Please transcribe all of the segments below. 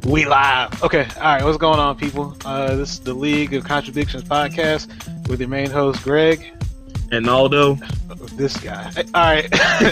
We live. Okay, all right. What's going on, people? This is the League of Contradictions podcast with your main host, Greg. And Aldo. This guy. All right.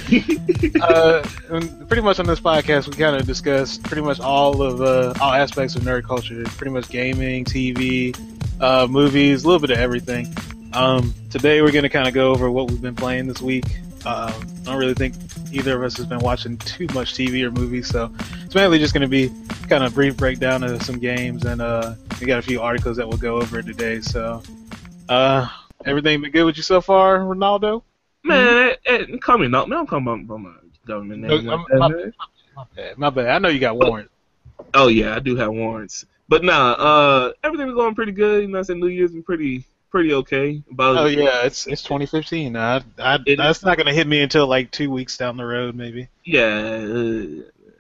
Pretty much on this podcast, we kind of discuss pretty much all aspects of nerd culture. Pretty much gaming, TV, movies, a little bit of everything. Today, we're going to kind of go over what we've been playing this week. I don't really think either of us has been watching too much TV or movies, so it's mainly just going to be kind of a brief breakdown of some games, and we got a few articles that we'll go over today. So, everything been good with you so far, Ronaldo? Man, call me not. Man, I'm calling by my government name. My bad. I know you got warrants. Oh yeah, I do have warrants. But nah, everything's going pretty good. You know, I said New Year's been pretty okay. It's 2015. That's not gonna hit me until like 2 weeks down the road, maybe. Yeah.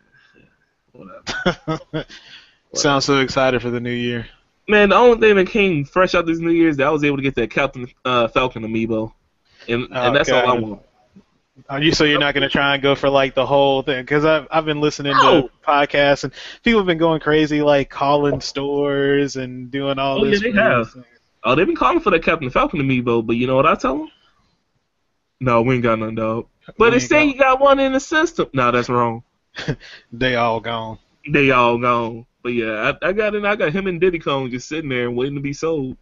Whatever. Sounds so excited for the new year. Man, the only thing that came fresh out this New Year's that I was able to get that Captain Falcon amiibo, and that's all I want. So you're not gonna try and go for like the whole thing? Because I've been listening to podcasts and people have been going crazy, like calling stores and doing all this. Yeah, they have. Oh, they've been calling for that Captain Falcon amiibo, but you know what I tell them? No, we ain't got none, dog. But they say you got one in the system. No, that's wrong. They all gone. They all gone. But yeah, I got him and Diddy Kong just sitting there waiting to be sold.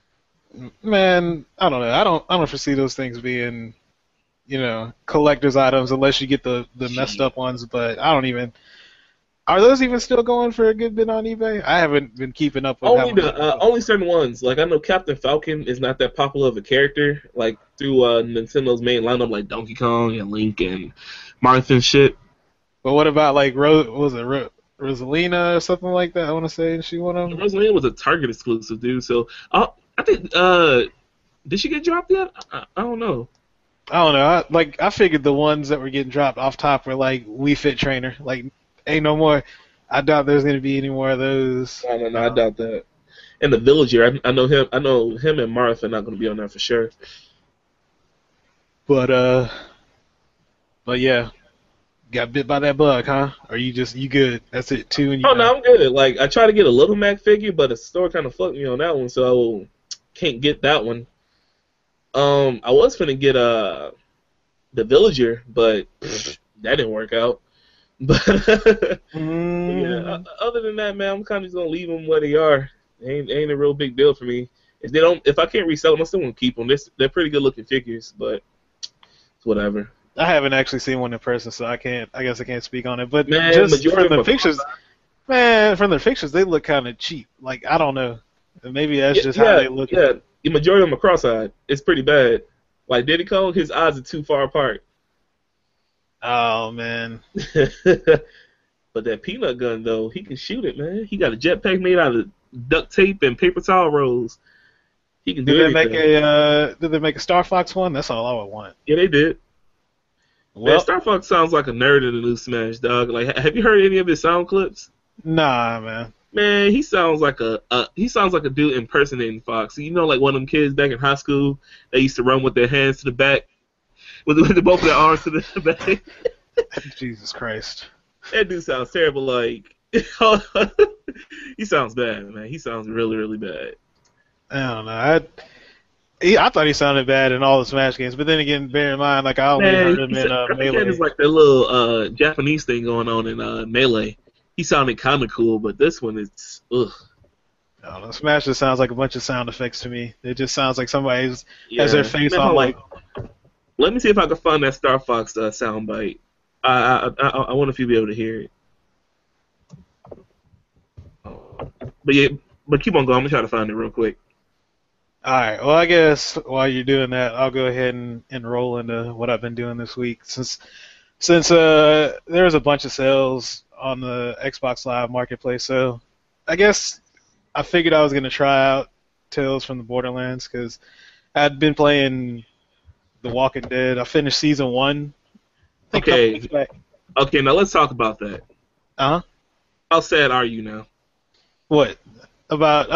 Man, I don't know. I don't foresee those things being, collector's items unless you get the messed up ones. But I don't even. Are those even still going for a good bit on eBay? I haven't been keeping up with only certain ones. Like I know Captain Falcon is not that popular of a character, like through Nintendo's main lineup, like Donkey Kong and Link and Marth and shit. But what about like Rosalina or something like that? I want to say she one of them. Rosalina was a Target exclusive, dude. So I think did she get dropped yet? I don't know. I don't know. I figured the ones that were getting dropped off top were like Wii Fit Trainer. Like ain't no more. I doubt there's gonna be any more of those. No, I doubt that. And the Villager, I know him. I know him and Martha are not gonna be on there for sure. But yeah. Got bit by that bug, huh? Or you good? That's it too. And no, I'm good. Like I tried to get a Little Mac figure, but the store kind of fucked me on that one, so I can't get that one. I was finna get the Villager, but that didn't work out. But yeah, other than that, man, I'm kind of just gonna leave them where they are. Ain't a real big deal for me. If I can't resell them, I still want to keep them. They're pretty good looking figures, but it's whatever. I haven't actually seen one in person, so I guess I can't speak on it. But man, just from the pictures, they look kind of cheap. Like I don't know, maybe that's just how they look. Yeah, the majority of them are cross-eyed. It's pretty bad. Like Diddy Kong, his eyes are too far apart. Oh man. But that peanut gun though, he can shoot it, man. He got a jetpack made out of duct tape and paper towel rolls. He can do anything. Did they make a Star Fox one? That's all I would want. Yeah, they did. Well, man, Star Fox sounds like a nerd in the new Smash, dog. Like, have you heard any of his sound clips? Nah, man. Man, he sounds like a dude impersonating Fox. You know, like one of them kids back in high school that used to run with their hands to the back, with both of their arms to the back. Jesus Christ. That dude sounds terrible. Like, he sounds bad, man. He sounds really, really bad. I don't know. I thought he sounded bad in all the Smash games, but then again, bear in mind, like I only heard him in Melee. There's like that little Japanese thing going on in Melee. He sounded kind of cool, but this one is ugh. I don't know. Smash just sounds like a bunch of sound effects to me. It just sounds like somebody has their face on like. Let me see if I can find that Star Fox soundbite. I wonder if you'll be able to hear it. But keep on going. I'm gonna try to find it real quick. All right. Well, I guess while you're doing that, I'll go ahead and roll into what I've been doing this week. Since there's a bunch of sales on the Xbox Live Marketplace, so I guess I figured I was going to try out Tales from the Borderlands because I'd been playing The Walking Dead. I finished Season 1. Okay, now let's talk about that. Uh-huh. How sad are you now? What? About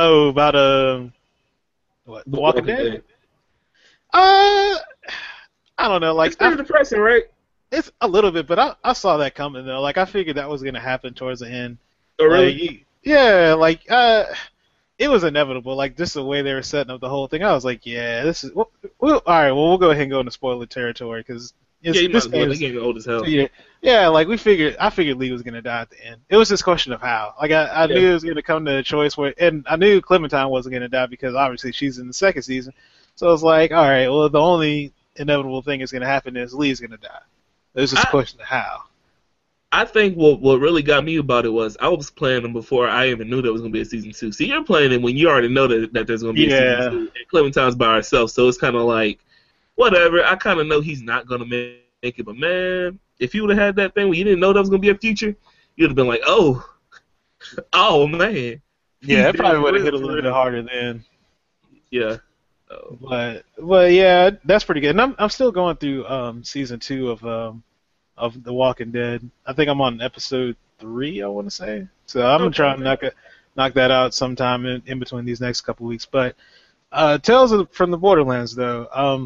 what? The Walking Dead? I don't know. Like, it's pretty depressing, right? It's a little bit, but I saw that coming though. Like I figured that was gonna happen towards the end. Oh really? Yeah, like it was inevitable. Like just the way they were setting up the whole thing, I was like, yeah, this is. All right, well, we'll go ahead and go into spoiler territory because Yeah, it's you might this as well. game That is. game is old as hell. Yeah, yeah, like I figured Lee was gonna die at the end. It was just a question of how. Like I Yeah. knew it was gonna come to a choice where, and I knew Clementine wasn't gonna die because obviously she's in the second season. So I was like, all right, well, the only inevitable thing that's gonna happen is Lee's gonna die. It was just a I question of how. I think what really got me about it was I was playing them before I even knew there was gonna be a season 2. See, you're playing it when you already know that there's gonna be a season Yeah, 2. And Clementine's by herself, so it's kind of like whatever. I kind of know he's not gonna make it, but man, if you would have had that thing where you didn't know there was gonna be a future, you'd have been like, oh man, yeah, he's it dead probably for would have real, hit a for little bit real. harder then. Yeah. Oh. But yeah, that's pretty good. And I'm still going through season 2 of The Walking Dead. I think I'm on episode 3, I want to say. So I'm gonna try Okay. and knock that out sometime in between these next couple weeks. But from the Borderlands though,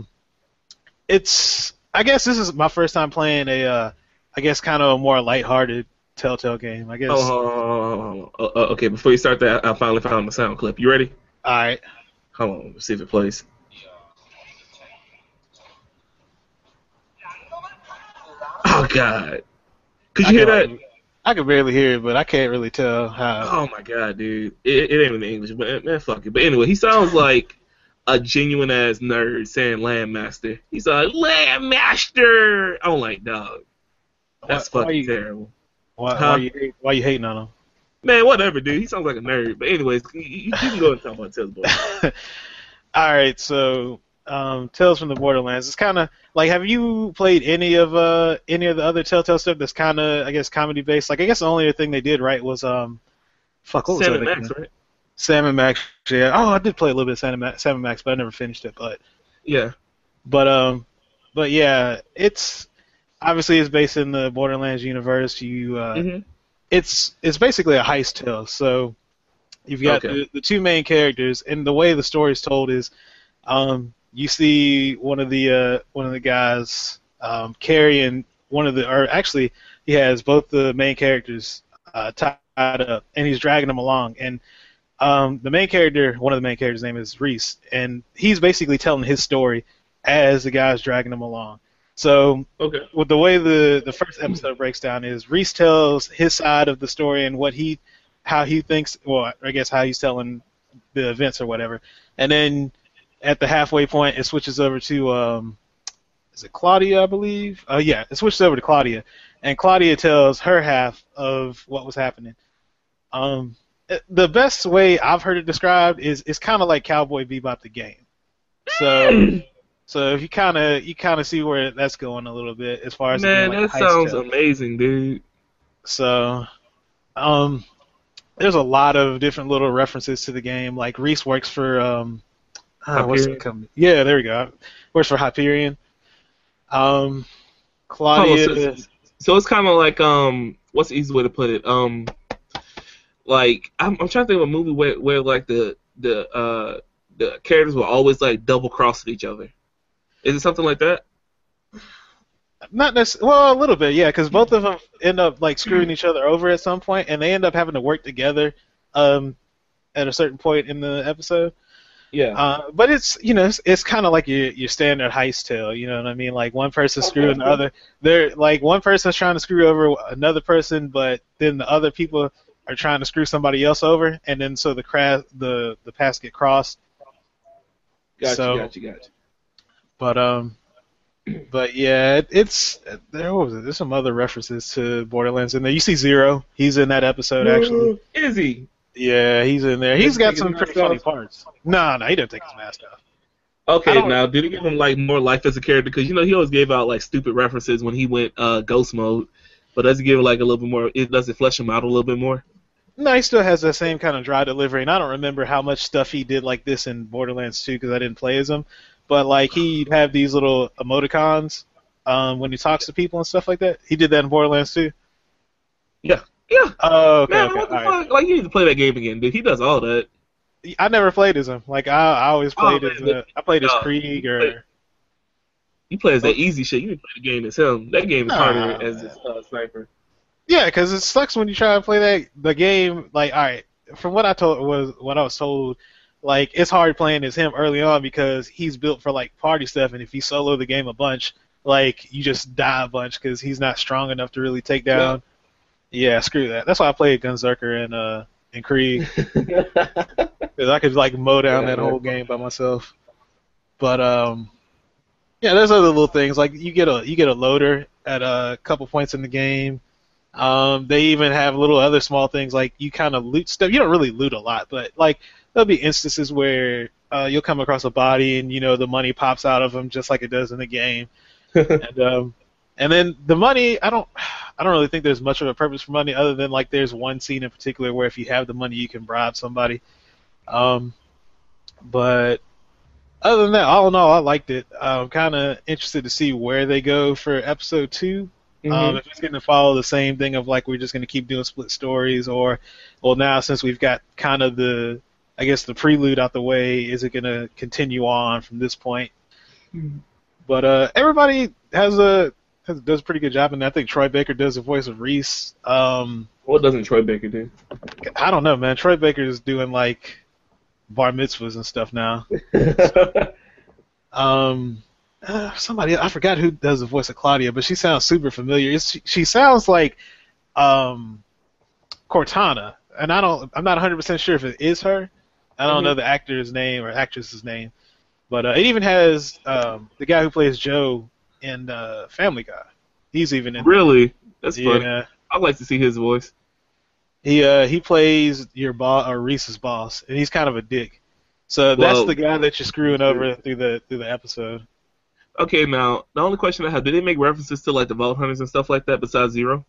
it's I guess this is my first time playing a I guess kind of a more lighthearted Telltale game. I guess. Okay, before you start that, I finally found the sound clip. You ready? All right. Hold on, let's see if it plays. Oh God, could I you hear can that? I can barely hear it, but I can't really tell how. Oh my God, dude, it ain't in English, but man, fuck it. But anyway, he sounds like a genuine ass nerd saying Landmaster. He's like Landmaster. I'm like, dog, that's Why fucking you terrible. why Huh? why you hating on Man, whatever, dude. He sounds like a nerd. But anyways, you can go and talk about Tales Boy. him? All right, so Tales from the Borderlands. It's kind of like, have you played any of the other Telltale stuff that's kind of I guess comedy based? Like I guess the only thing they did right was fuck, what was Sam that and Max, again? right? Sam and Max. Yeah. Oh, I did play a little bit of Sam and Max, but I never finished it. Yeah. But but yeah, it's obviously it's based in the Borderlands universe. Mhm. It's basically a heist tale. So you've got Okay. the two main characters, and the way the story is told is, you see one of the guys carrying one of the, or actually he has both the main characters tied up, and he's dragging them along. And the main character, one of the main characters' name is Reese, and he's basically telling his story as the guy's dragging him along. So Okay. with the way the first episode breaks down is Reese tells his side of the story and how he thinks, well, I guess how he's telling the events or whatever, and then at the halfway point it switches over to is it Claudia, I believe? Yeah, it switches over to Claudia, and Claudia tells her half of what was happening. The best way I've heard it described is it's kind of like Cowboy Bebop the game. So so you kind of see where that's going a little bit as far as it being Man, like a that heist sounds tale. amazing, dude. So there's a lot of different little references to the game. Like Reese works for what's the Hyperion. company? Yeah, there we go. Works for Hyperion. Oh, Claudia. so it's kind of like what's the easy way to put it? Like I'm trying to think of a movie where like the characters will always like double cross each other. Is it something like that? Not necessarily. Well, a little bit, yeah, because both of them end up like screwing each other over at some point, and they end up having to work together at a certain point in the episode. Yeah. But it's kind of like your standard heist tale. You know what I mean? Like one person's screwing the other. They're like one person's trying to screw over another person, but then the other people are trying to screw somebody else over, and then so the paths get crossed. So, Gotcha. but but yeah, there's some other references to Borderlands in there. You see Zero, he's in that episode actually. Is he? Yeah, he's in there. He's Does he got take his some pretty mask funny off? parts. No, he doesn't take his mask off. I Okay, don't. now did he give him like more life as a character? Because he always gave out like stupid references when he went ghost mode, but does he give it like a little bit more? Does it flesh him out a little bit more? No, he still has that same kind of dry delivery, and I don't remember how much stuff he did like this in Borderlands 2 because I didn't play as him. But like he'd have these little emoticons when he talks to people and stuff like that. He did that in Borderlands 2. Yeah. Oh, okay, Man, okay, what the all right. fuck? Like you need to play that game again, dude. He does all that. I never played as him. Like I always played man, as I played as dog, Krieg you play- or. You play as that easy shit. You need to play the game as him. That game is harder Nah, as a sniper. Yeah, because it sucks when you try to play the game. Like, all right, from what I was told, like it's hard playing as him early on because he's built for like party stuff, and if you solo the game a bunch, like you just die a bunch because he's not strong enough to really take Yeah. down. Yeah, screw that. That's why I played Gunzerker and Krieg because I could like mow down Yeah, that man. whole game by myself. But yeah, there's other little things like you get a loader at a couple points in the game. They even have little other small things like you kind of loot stuff. You don't really loot a lot, but like there'll be instances where you'll come across a body and the money pops out of them just like it does in the game. And then the money, I don't really think there's much of a purpose for money other than like there's one scene in particular where if you have the money you can bribe somebody. Um, but other than that, all in all, I liked it. I'm kind of interested to see where they go for episode 2. Hmm. If it's going to follow the same thing of like we're just going to keep doing split stories, or well, now since we've got kind of I guess the prelude out the way, is it going to continue on from this point? But everybody does a pretty good job, and I think Troy Baker does the voice of Reese. What doesn't Troy Baker do? I don't know, man. Troy Baker is doing like bar mitzvahs and stuff now. Um, somebody I forgot who does the voice of Claudia, but she sounds super familiar. She sounds like um, Cortana, and I'm not 100% sure if it is her. I don't know the actor's name or actress's name, but it even has the guy who plays Joe in Family Guy. He's even in there. Really? That's funny. Yeah, I'd like to see his voice. he plays your boss or Reese's boss, and he's kind of a dick. So that's Well, the guy that you're screwing over through the episode. okay, now the only question I have: did they make references to like the Vault Hunters and stuff like that besides Zero?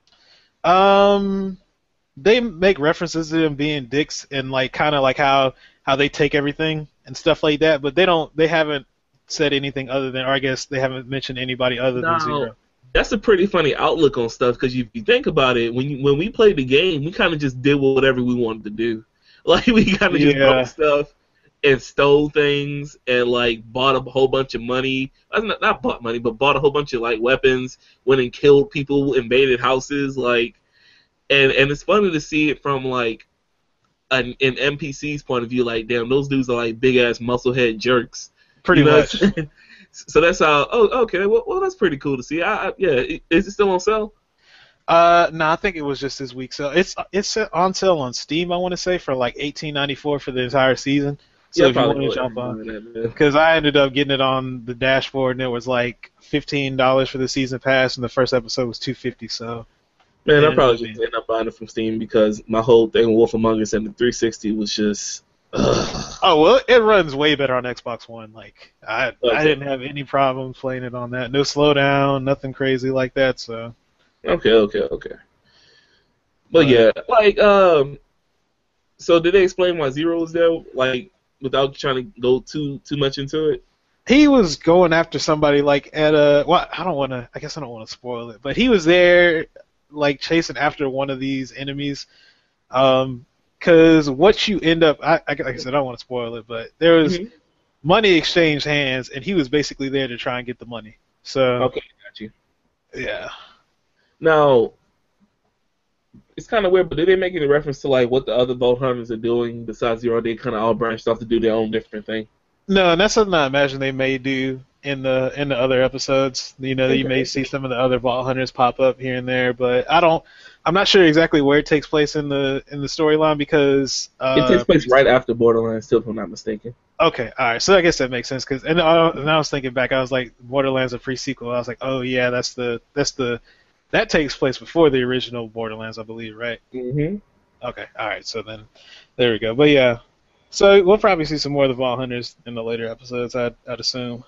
Um, they make references to them being dicks and like kind of like how they take everything and stuff like that, but they haven't said anything other than, or I guess they haven't mentioned anybody other than Now, Zero. that's a pretty funny outlook on stuff because if you think about it, when we played the game, we kind of just did whatever we wanted to do. Like we kind of just Yeah, broke stuff and stole things and like bought a whole bunch of money. Not bought money, but bought a whole bunch of like weapons. Went and killed people, invaded houses, like and it's funny to see it from like an NPC's point of view. Like, damn, those dudes are like big ass musclehead jerks. pretty You know, much. so that's how. Oh, okay. Well, that's pretty cool to see. Yeah. Is it still on sale? No, I think it was just this week. So it's on sale on Steam. I want to say for like 18.94 for the entire season. So Yeah, if you want probably. to Go ahead jump and on, buy that, man. because I ended up getting it on the dashboard and it was like $15 for the season pass, and the first episode was $2.50. So Man, it I ended up probably being. just end up buying it from Steam because my whole thing with Wolf Among Us and the 360 was just. Oh well, it runs way better on Xbox One. Like I Okay. didn't have any problems playing it on that. No slowdown, nothing crazy like that. So, Okay. But but yeah, like so did they explain why Zero was there? Like without trying to go too much into it? he was going after somebody like at a. Well, I don't want to. I guess I don't want to spoil it, but he was there, like chasing after one of these enemies. Because what you end up, like I said, I don't want to spoil it, but there was Hmm. money exchanged hands, and he was basically there to try and get the money. So Okay, got you. yeah. Now it's kind of weird, but did they make any reference to like what the other Vault Hunters are doing besides Zero? They kind of all branched off to do their own different thing. No, and that's something I imagine they may do in the other episodes. You may Okay. see some of the other Vault Hunters pop up here and there, but I'm not sure exactly where it takes place in the storyline because It takes place right after Borderlands, still, if I'm not mistaken. okay, all right, so I guess that makes sense because and I was thinking back, I was like Borderlands a pre-sequel. I was like, oh yeah, that takes place before the original Borderlands, I believe, right? Hmm. Okay, all right, so then there we go. But yeah, so we'll probably see some more of the Vault Hunters in the later episodes, I'd assume.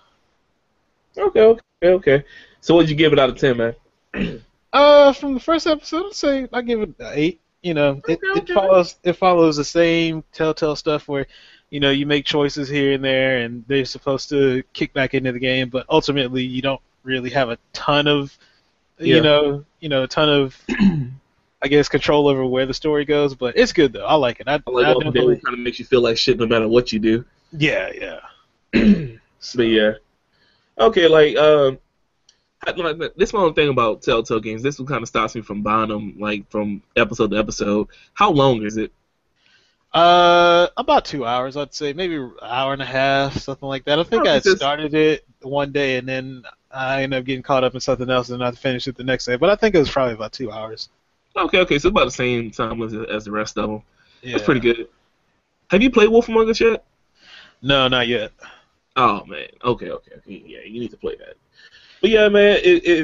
Okay. So what'd you give it out of 10, man? From the first episode, I'd say I give it an 8. It Okay. follows the same Telltale stuff where, you make choices here and there, and they're supposed to kick back into the game, but ultimately you don't really have a ton of, Yeah. a ton of, I guess, control over where the story goes. But it's good though. I like it. I like I Walking Dead definitely, kind of makes you feel like shit no matter what you do. yeah. But So yeah. Okay, like This is my only thing about Telltale games. This is what kind of stops me from buying them, like from episode to episode. How long is it? About 2 hours, I'd say, maybe an hour and a half, something like that. I think Oh, I because started it one day and then I ended up getting caught up in something else and I finished it the next day. But I think it was probably about 2 hours. okay, so about the same time as the rest of them. Yeah. That's pretty good. Have you played Wolf Among Us yet? No, not yet. Oh man, okay, yeah, you need to play that. But yeah, man,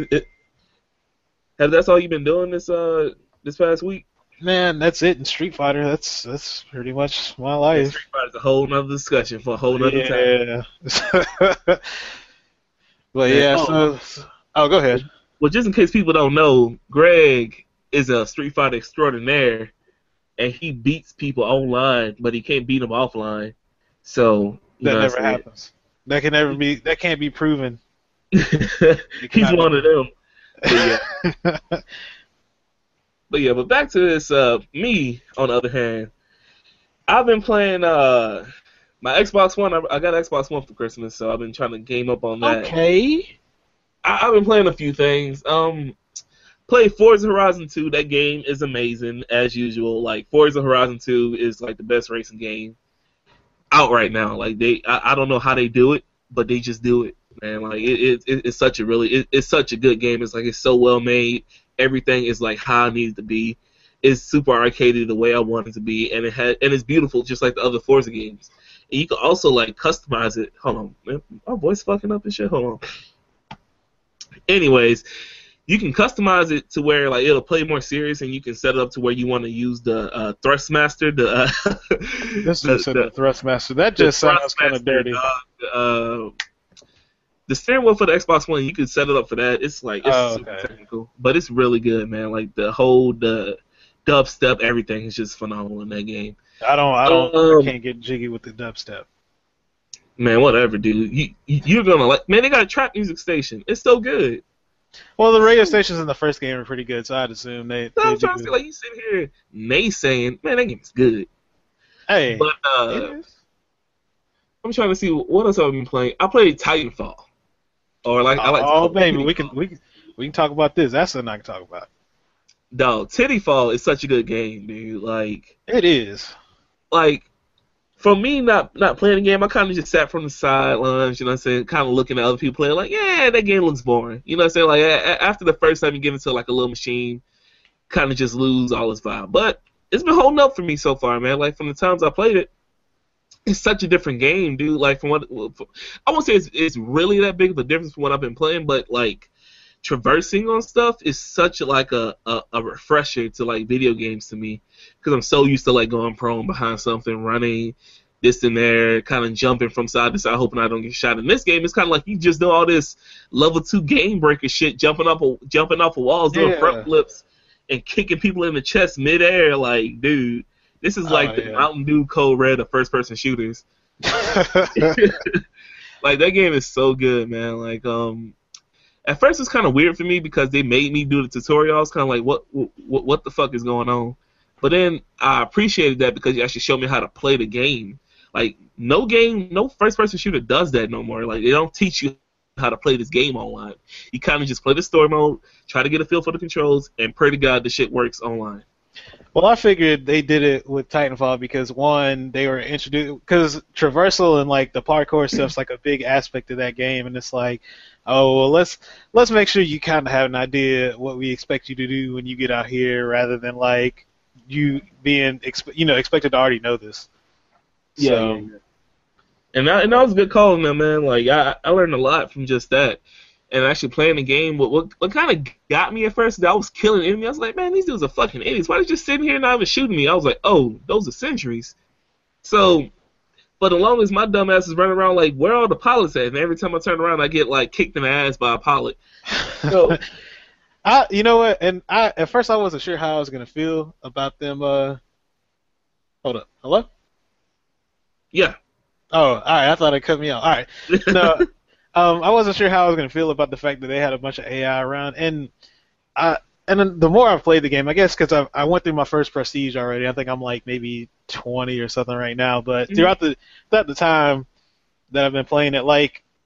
that's all you've been doing this past week? Man, that's it in Street Fighter. That's pretty much my Yeah, life. Street Fighter's a whole nother discussion for a whole nother time. Yeah. But yeah, oh, go ahead. Well, just in case people don't know, Greg is a Street Fighter extraordinaire, and he beats people online, but he can't beat them offline. So That never happens. That can never be. That can't be proven. He's one of them. But yeah. But back to this. Me, on the other hand, I've been playing my Xbox One. I got an Xbox One for Christmas, so I've been trying to game up on that. Okay. I've been playing a few things. Play Forza Horizon 2. That game is amazing as usual. Like Forza Horizon 2 is like the best racing game out right now. Like I don't know how they do it, but they just do it, man. Like it's such a good game. It's like it's so well made. Everything is like how it needs to be. It's super arcadey the way I want it to be, and it's beautiful just like the other Forza games. And you can also like customize it. Hold on, man, my voice fucking up and shit. Hold on. Anyways, you can customize it to where like it'll play more serious, and you can set it up to where you want to use the Thrustmaster. This is the Thrustmaster. That just sounds kind of dirty. The steering wheel for the Xbox One, you can set it up for that. It's like super technical, but it's really good, man. Like the dubstep, everything is just phenomenal in that game. I can't get jiggy with the dubstep. Man, whatever, dude. You're gonna like. Man, they got a trap music station. It's so good. Well, the radio stations in the first game are pretty good, so I'd assume they. I'm trying to say, like you sit here naysaying, man, that game is good. Hey, but it is. I'm trying to see what else I've been playing. I played Titanfall, or like I like. Oh, baby, we can talk about this. That's something I can talk about. Dog, Titanfall is such a good game, dude. Like it is. Like. For me, not playing the game, I kind of just sat from the sidelines, you know what I'm saying, kind of looking at other people playing, like, yeah, that game looks boring. You know what I'm saying? Like, after the first time you get into, like, a little machine, kind of just lose all its vibe. But it's been holding up for me so far, man. Like, from the times I played it, it's such a different game, dude. Like, I won't say it's really that big of a difference from what I've been playing, but, like, traversing on stuff is such, like, a refresher to, like, video games to me. Because I'm so used to like going prone behind something, running this and there, kind of jumping from side to side, hoping I don't get shot. In this game, it's kind of like you just do all this level 2 game breaker shit, jumping off of walls, doing front flips, and kicking people in the chest midair. Like, dude, this is like the Mountain Dew Code Red of first person shooters. Like that game is so good, man. Like, at first it's kind of weird for me because they made me do the tutorials, kind of like what the fuck is going on. But then I appreciated that because you actually showed me how to play the game. Like, no first-person shooter does that no more. Like, they don't teach you how to play this game online. You kind of just play the story mode, try to get a feel for the controls, and pray to God the shit works online. Well, I figured they did it with Titanfall because, one, they were introduced... Because traversal and, like, the parkour stuff's, like, a big aspect of that game, and it's like, oh, well, let's make sure you kind of have an idea what we expect you to do when you get out here rather than, like, you being expected to already know this. Yeah, so. yeah. And that was a good call on them, man. Like I learned a lot from just that, and actually playing the game. What kind of got me at first? That I was killing enemies. I was like, man, these dudes are fucking idiots. Why are they just sitting here and not even shooting me? I was like, oh, those are sentries. So, but as long as my dumb ass is running around like, where are all the pilots at? And every time I turn around, I get like kicked in the ass by a pilot. So. You know what? And at first I wasn't sure how I was gonna feel about them. Hold up, hello? Yeah. Oh, all right. I thought it cut me off. All right. No, I wasn't sure how I was gonna feel about the fact that they had a bunch of AI around, and then the more I've played the game, I guess because I went through my first prestige already. I think I'm like maybe 20 or something right now. But throughout the time that I've been playing it, like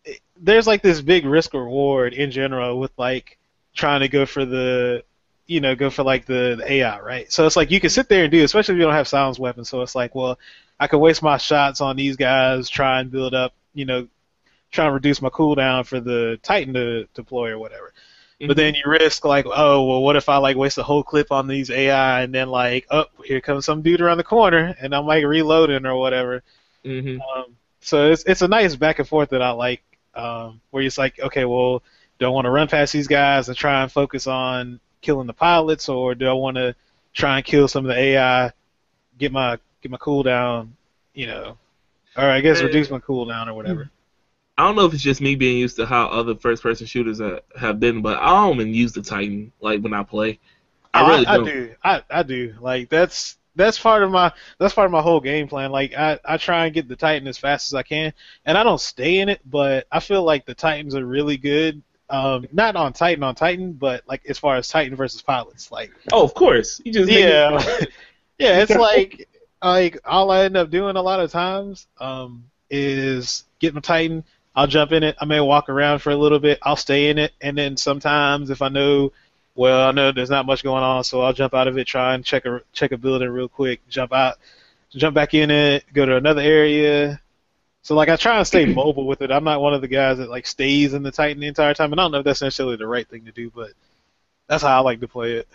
there's like this big risk reward in general with like trying to go for go for like the AI, right? So it's like you can sit there and do, especially if you don't have silence weapons. So it's like, well, I can waste my shots on these guys, try and build up, try and reduce my cooldown for the Titan to deploy or whatever. But then you risk like, oh well, what if I like waste a whole clip on these AI and then like, oh, here comes some dude around the corner and I'm like reloading or whatever. So it's a nice back and forth that I like, where it's like, okay, well, do I want to run past these guys and try and focus on killing the pilots, or do I want to try and kill some of the AI, get my cooldown, or I guess reduce my cooldown or whatever. I don't know if it's just me being used to how other first-person shooters have been, but I don't even use the Titan like when I play. I really don't. I do. Like that's part of my whole game plan. Like I try and get the Titan as fast as I can, and I don't stay in it, but I feel like the Titans are really good. Not on Titan, but like as far as Titan versus pilots, like. Oh, of course. You just yeah. It's like all I end up doing a lot of times is get my Titan. I'll jump in it. I may walk around for a little bit. I'll stay in it, and then sometimes if I know there's not much going on, so I'll jump out of it, try and check a building real quick, jump back in it, go to another area. So like I try and stay mobile with it. I'm not one of the guys that like stays in the Titan the entire time, and I don't know if that's necessarily the right thing to do, but that's how I like to play it.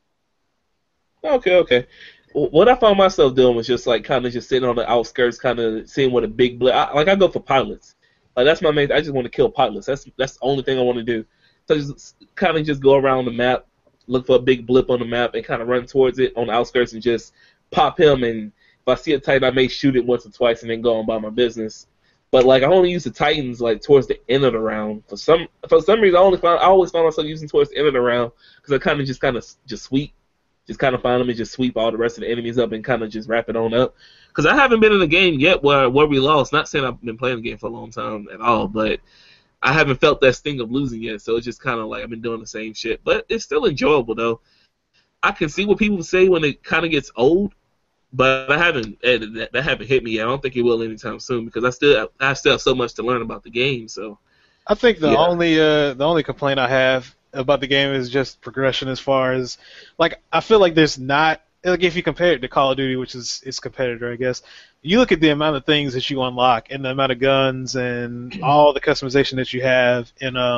Okay. What I found myself doing was just like kind of just sitting on the outskirts, kind of seeing what a big blip. I go for pilots. Like that's my main. I just want to kill pilots. That's the only thing I want to do. So just kind of just go around the map, look for a big blip on the map, and kind of run towards it on the outskirts and just pop him. And if I see a Titan, I may shoot it once or twice and then go on by my business. But like I only use the Titans like towards the end of the round. For some reason, I always found myself using towards the end of the round because I kind of just sweep. Just kind of find them and just sweep all the rest of the enemies up and kind of just wrap it on up. Because I haven't been in a game yet where we lost. Not saying I've been playing the game for a long time at all, but I haven't felt that sting of losing yet. So it's just kind of like I've been doing the same shit. But it's still enjoyable, though. I can see what people say when it kind of gets old, but that haven't hit me yet. I don't think it will anytime soon because I still have so much to learn about the game. So I think the only complaint I have about the game is just progression as far as like I feel like there's not like if you compare it to Call of Duty, which is its competitor, I guess, you look at the amount of things that you unlock and the amount of guns and all the customization that you have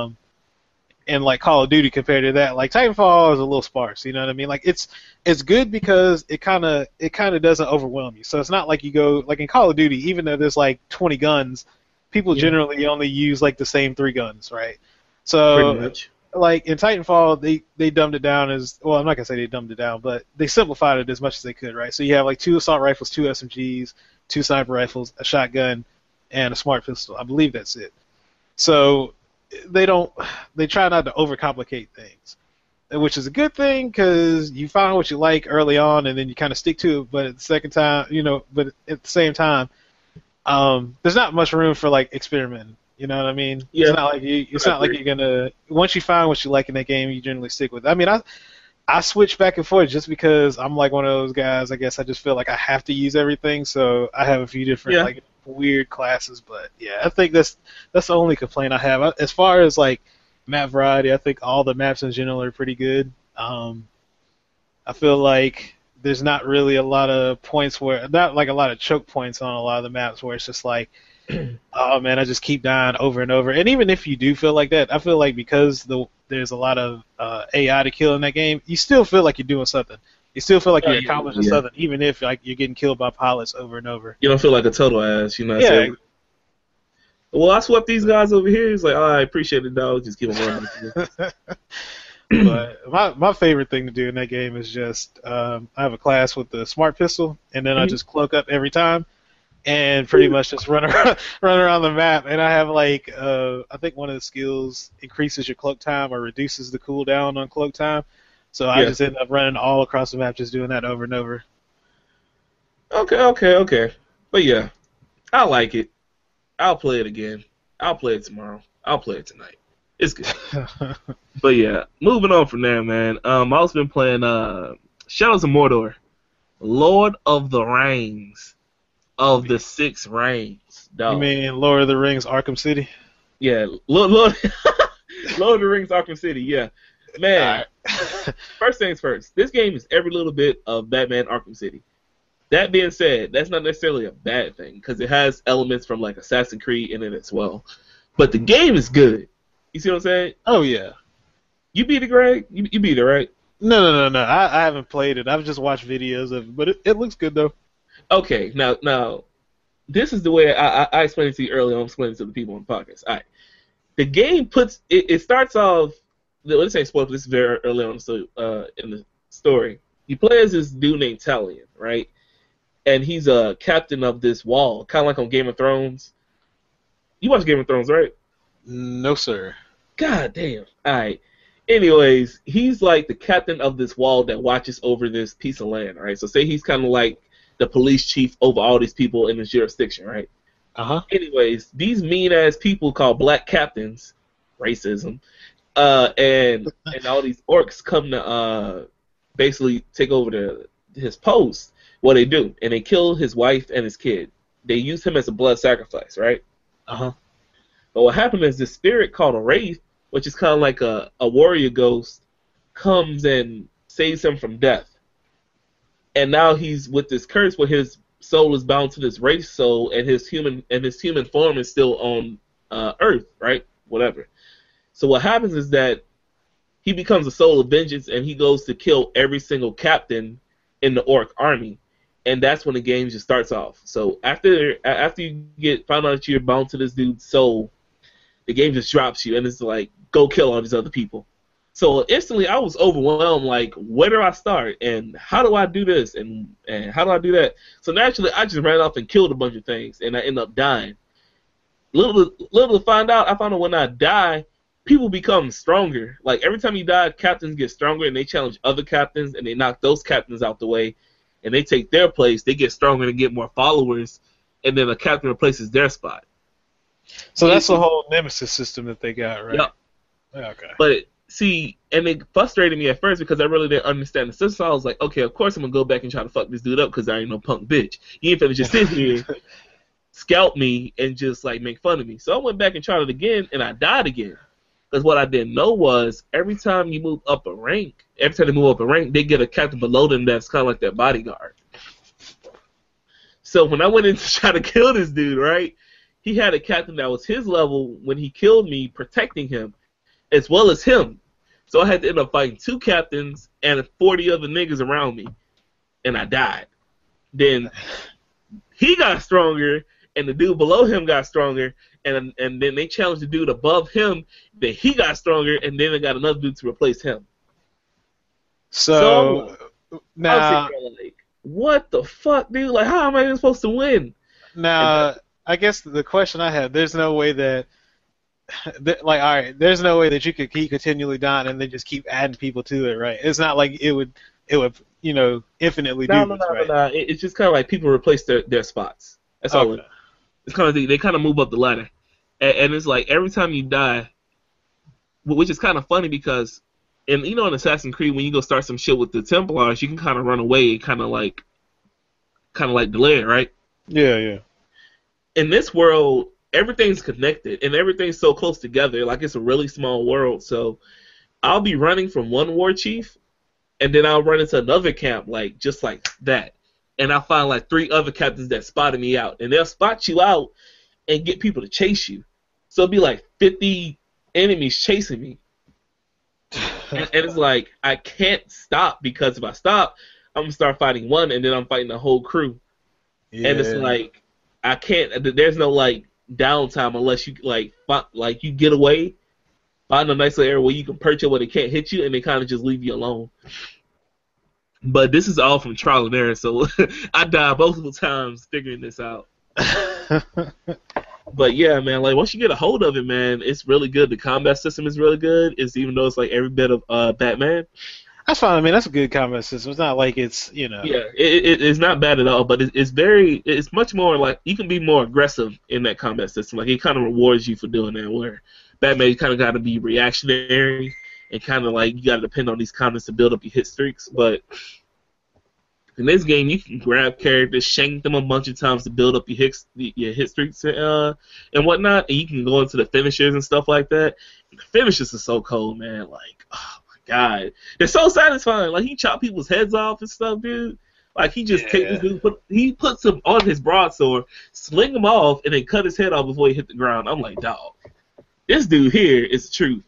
in like Call of Duty compared to that, like Titanfall is a little sparse, you know what I mean? Like it's good because it kind of doesn't overwhelm you. So it's not like you go like in Call of Duty, even though there's like 20 guns, people generally only use like the same 3 guns, right? So pretty much. Like in Titanfall, they dumbed it down as well. I'm not gonna say they dumbed it down, but they simplified it as much as they could, right? So you have like 2 assault rifles, 2 SMGs, 2 sniper rifles, a shotgun, and a smart pistol. I believe that's it. So they try not to overcomplicate things, which is a good thing because you find what you like early on, and then you kind of stick to it. But at the same time, there's not much room for like experimenting. You know what I mean? Yeah. It's not like you're gonna once you find what you like in that game, you generally stick with it. I mean, I switch back and forth just because I'm like one of those guys. I guess I just feel like I have to use everything, so I have a few different like weird classes. But yeah, I think that's the only complaint I have. As far as like map variety, I think all the maps in general are pretty good. I feel like there's not really a lot of points not like a lot of choke points on a lot of the maps where it's just like, oh man, I just keep dying over and over. And even if you do feel like that, I feel like because there's a lot of AI to kill in that game, you still feel like you're doing something. You still feel like you're accomplishing something, even if like you're getting killed by pilots over and over. You don't feel like a total ass, you know what I'm saying? Well, I swept these guys over here. He's like, oh, I appreciate it, dog. Just keep them running. But my favorite thing to do in that game is just I have a class with the smart pistol, and then I just cloak up every time. And pretty much just run around the map. And I have like I think one of the skills increases your cloak time or reduces the cooldown on cloak time. So I just end up running all across the map, just doing that over and over. Okay. But yeah, I like it. I'll play it again. I'll play it tomorrow. I'll play it tonight. It's good. But yeah, moving on from there, man. I've also been playing Shadows of Mordor, Lord of the Rings. Of the 6 Rings, dog. You mean Lord of the Rings Arkham City? Yeah, Lord of the Rings, Arkham City. Yeah, man. Alright. First things first. This game is every little bit of Batman Arkham City. That being said, that's not necessarily a bad thing because it has elements from like Assassin's Creed in it as well. But the game is good. You see what I'm saying? Oh yeah. You beat it, Greg? You beat it, right? No. I haven't played it. I've just watched videos of it, but it looks good though. Okay, now, this is the way I explained it to you earlier. I'm explaining it to the people on the podcast. All right. The game it starts off. Let's say spoiler. This is very early on in the story. You play as this dude named Talion, right? And he's a captain of this wall, kind of like on Game of Thrones. You watch Game of Thrones, right? No sir. God damn. All right. Anyways, he's like the captain of this wall that watches over this piece of land, right? So say he's kind of like the police chief over all these people in his jurisdiction, right? Anyways, these mean-ass people called black captains, racism, and all these orcs come to basically take over his post. What they do, and they kill his wife and his kid. They use him as a blood sacrifice, right? But what happened is this spirit called a wraith, which is kind of like a warrior ghost, comes and saves him from death. And now he's with this curse where his soul is bound to this wraith soul, and his human form is still on Earth, right? Whatever. So what happens is that he becomes a soul of vengeance, and he goes to kill every single captain in the orc army. And that's when the game just starts off. So after you find out that you're bound to this dude's soul, the game just drops you, and it's like, go kill all these other people. So instantly, I was overwhelmed. Like, where do I start? And how do I do this? And how do I do that? So naturally, I just ran off and killed a bunch of things, and I ended up dying. Little to find out, I found out when I die, people become stronger. Like, every time you die, captains get stronger, and they challenge other captains, and they knock those captains out the way. And they take their place, they get stronger and get more followers, and then a captain replaces their spot. So that's the whole Nemesis system that they got, right? Yep. Okay. But, see, and it frustrated me at first because I really didn't understand the system. So I was like, okay, of course I'm going to go back and try to fuck this dude up because I ain't no punk bitch. You ain't finna just sit here, scout me, and just, like, make fun of me. So I went back and tried it again, and I died again. Because what I didn't know was every time you move up a rank, they get a captain below them that's kind of like their bodyguard. So when I went in to try to kill this dude, right, he had a captain that was his level when he killed me, protecting him, as well as him. So I had to end up fighting 2 captains and 40 other niggas around me, and I died. Then he got stronger, and the dude below him got stronger, and then they challenged the dude above him, then he got stronger, and then they got another dude to replace him. So now, I was thinking, like, what the fuck, dude? Like, how am I even supposed to win? Now, I guess the question I had, there's no way that, like, all right, there's no way that you could keep continually dying and then just keep adding people to it, right? It's not like it would, infinitely do this, right? No. It's just kind of like people replace their spots. That's all. It's kind of they kind of move up the ladder, and it's like every time you die, which is kind of funny because, in Assassin's Creed when you go start some shit with the Templars, you can kind of run away and kind of like delay it, right? Yeah. In this world, everything's connected and everything's so close together. Like, it's a really small world, so I'll be running from one war chief, and then I'll run into another camp, like just like that. And I'll find like 3 other captains that spotted me out. And they'll spot you out and get people to chase you. So it'll be like 50 enemies chasing me. and it's like, I can't stop because if I stop, I'm going to start fighting one and then I'm fighting the whole crew. Yeah. And it's like, I can't, there's no like downtime unless you you get away, find a nice little area where you can perch it where they can't hit you and they kind of just leave you alone. But this is all from trial and error, so I died multiple times figuring this out. But yeah, man, like once you get a hold of it, man, it's really good. The combat system is really good. It's even though it's like every bit of Batman. That's fine. I mean, that's a good combat system. It's not like it's Yeah, it's not bad at all. But it's much more like you can be more aggressive in that combat system. Like it kind of rewards you for doing that. Where Batman, you kind of got to be reactionary. And kind of like you got to depend on these comments to build up your hit streaks, but In this game, you can grab characters, shank them a bunch of times to build up your hit streaks and whatnot, and you can go into the finishers and stuff like that. And the finishers are so cold, man. Like, oh my god, they're so satisfying. Like, he chop people's heads off and stuff, dude. Like, he just takes this dude, he puts him on his broadsword, sling him off, and then cut his head off before he hit the ground. I'm like, dog, this dude here is the truth.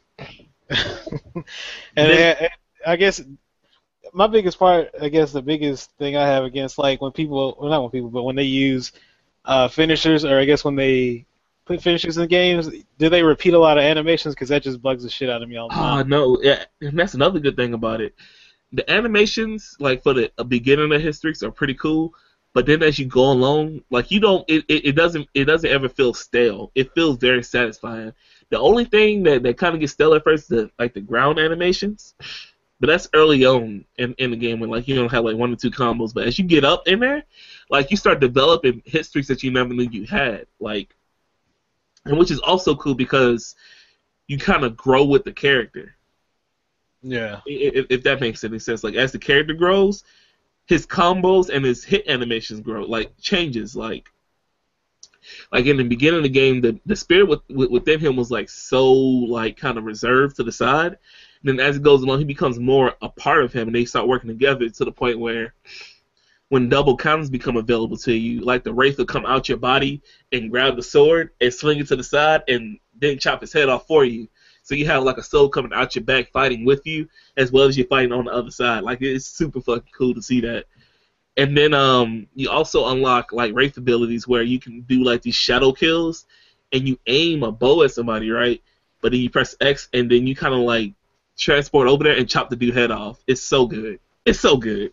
And I guess my biggest part, I guess the biggest thing I have against, like, when people, well, not when people, but when they use finishers, or I guess when they put finishers in games, do they repeat a lot of animations? Because that just bugs the shit out of me all the time. No, yeah, and that's another good thing about it. The animations, like, for the beginning of his streaks are pretty cool, but then as you go along, like, you don't, it doesn't ever feel stale. It feels very satisfying. The only thing that kind of gets stale at first is the ground animations, but that's early on in the game when, like, you don't have like 1 or 2 combos. But as you get up in there, like, you start developing hit streaks that you never knew you had, like, and which is also cool because you kind of grow with the character. Yeah. If that makes any sense. Like, as the character grows, his combos and his hit animations grow, like, changes. Like in the beginning of the game, the spirit within him was, like, so, like, kind of reserved to the side. And then as it goes along, he becomes more a part of him, and they start working together to the point where when double counters become available to you, like, the Wraith will come out your body and grab the sword and swing it to the side and then chop his head off for you. So you have, like, a soul coming out your back fighting with you, as well as you're fighting on the other side. Like, it's super fucking cool to see that. And then you also unlock, like, Wraith abilities where you can do, like, these shadow kills, and you aim a bow at somebody, right? But then you press X, and then you kind of, like, transport over there and chop the dude head off. It's so good. It's so good.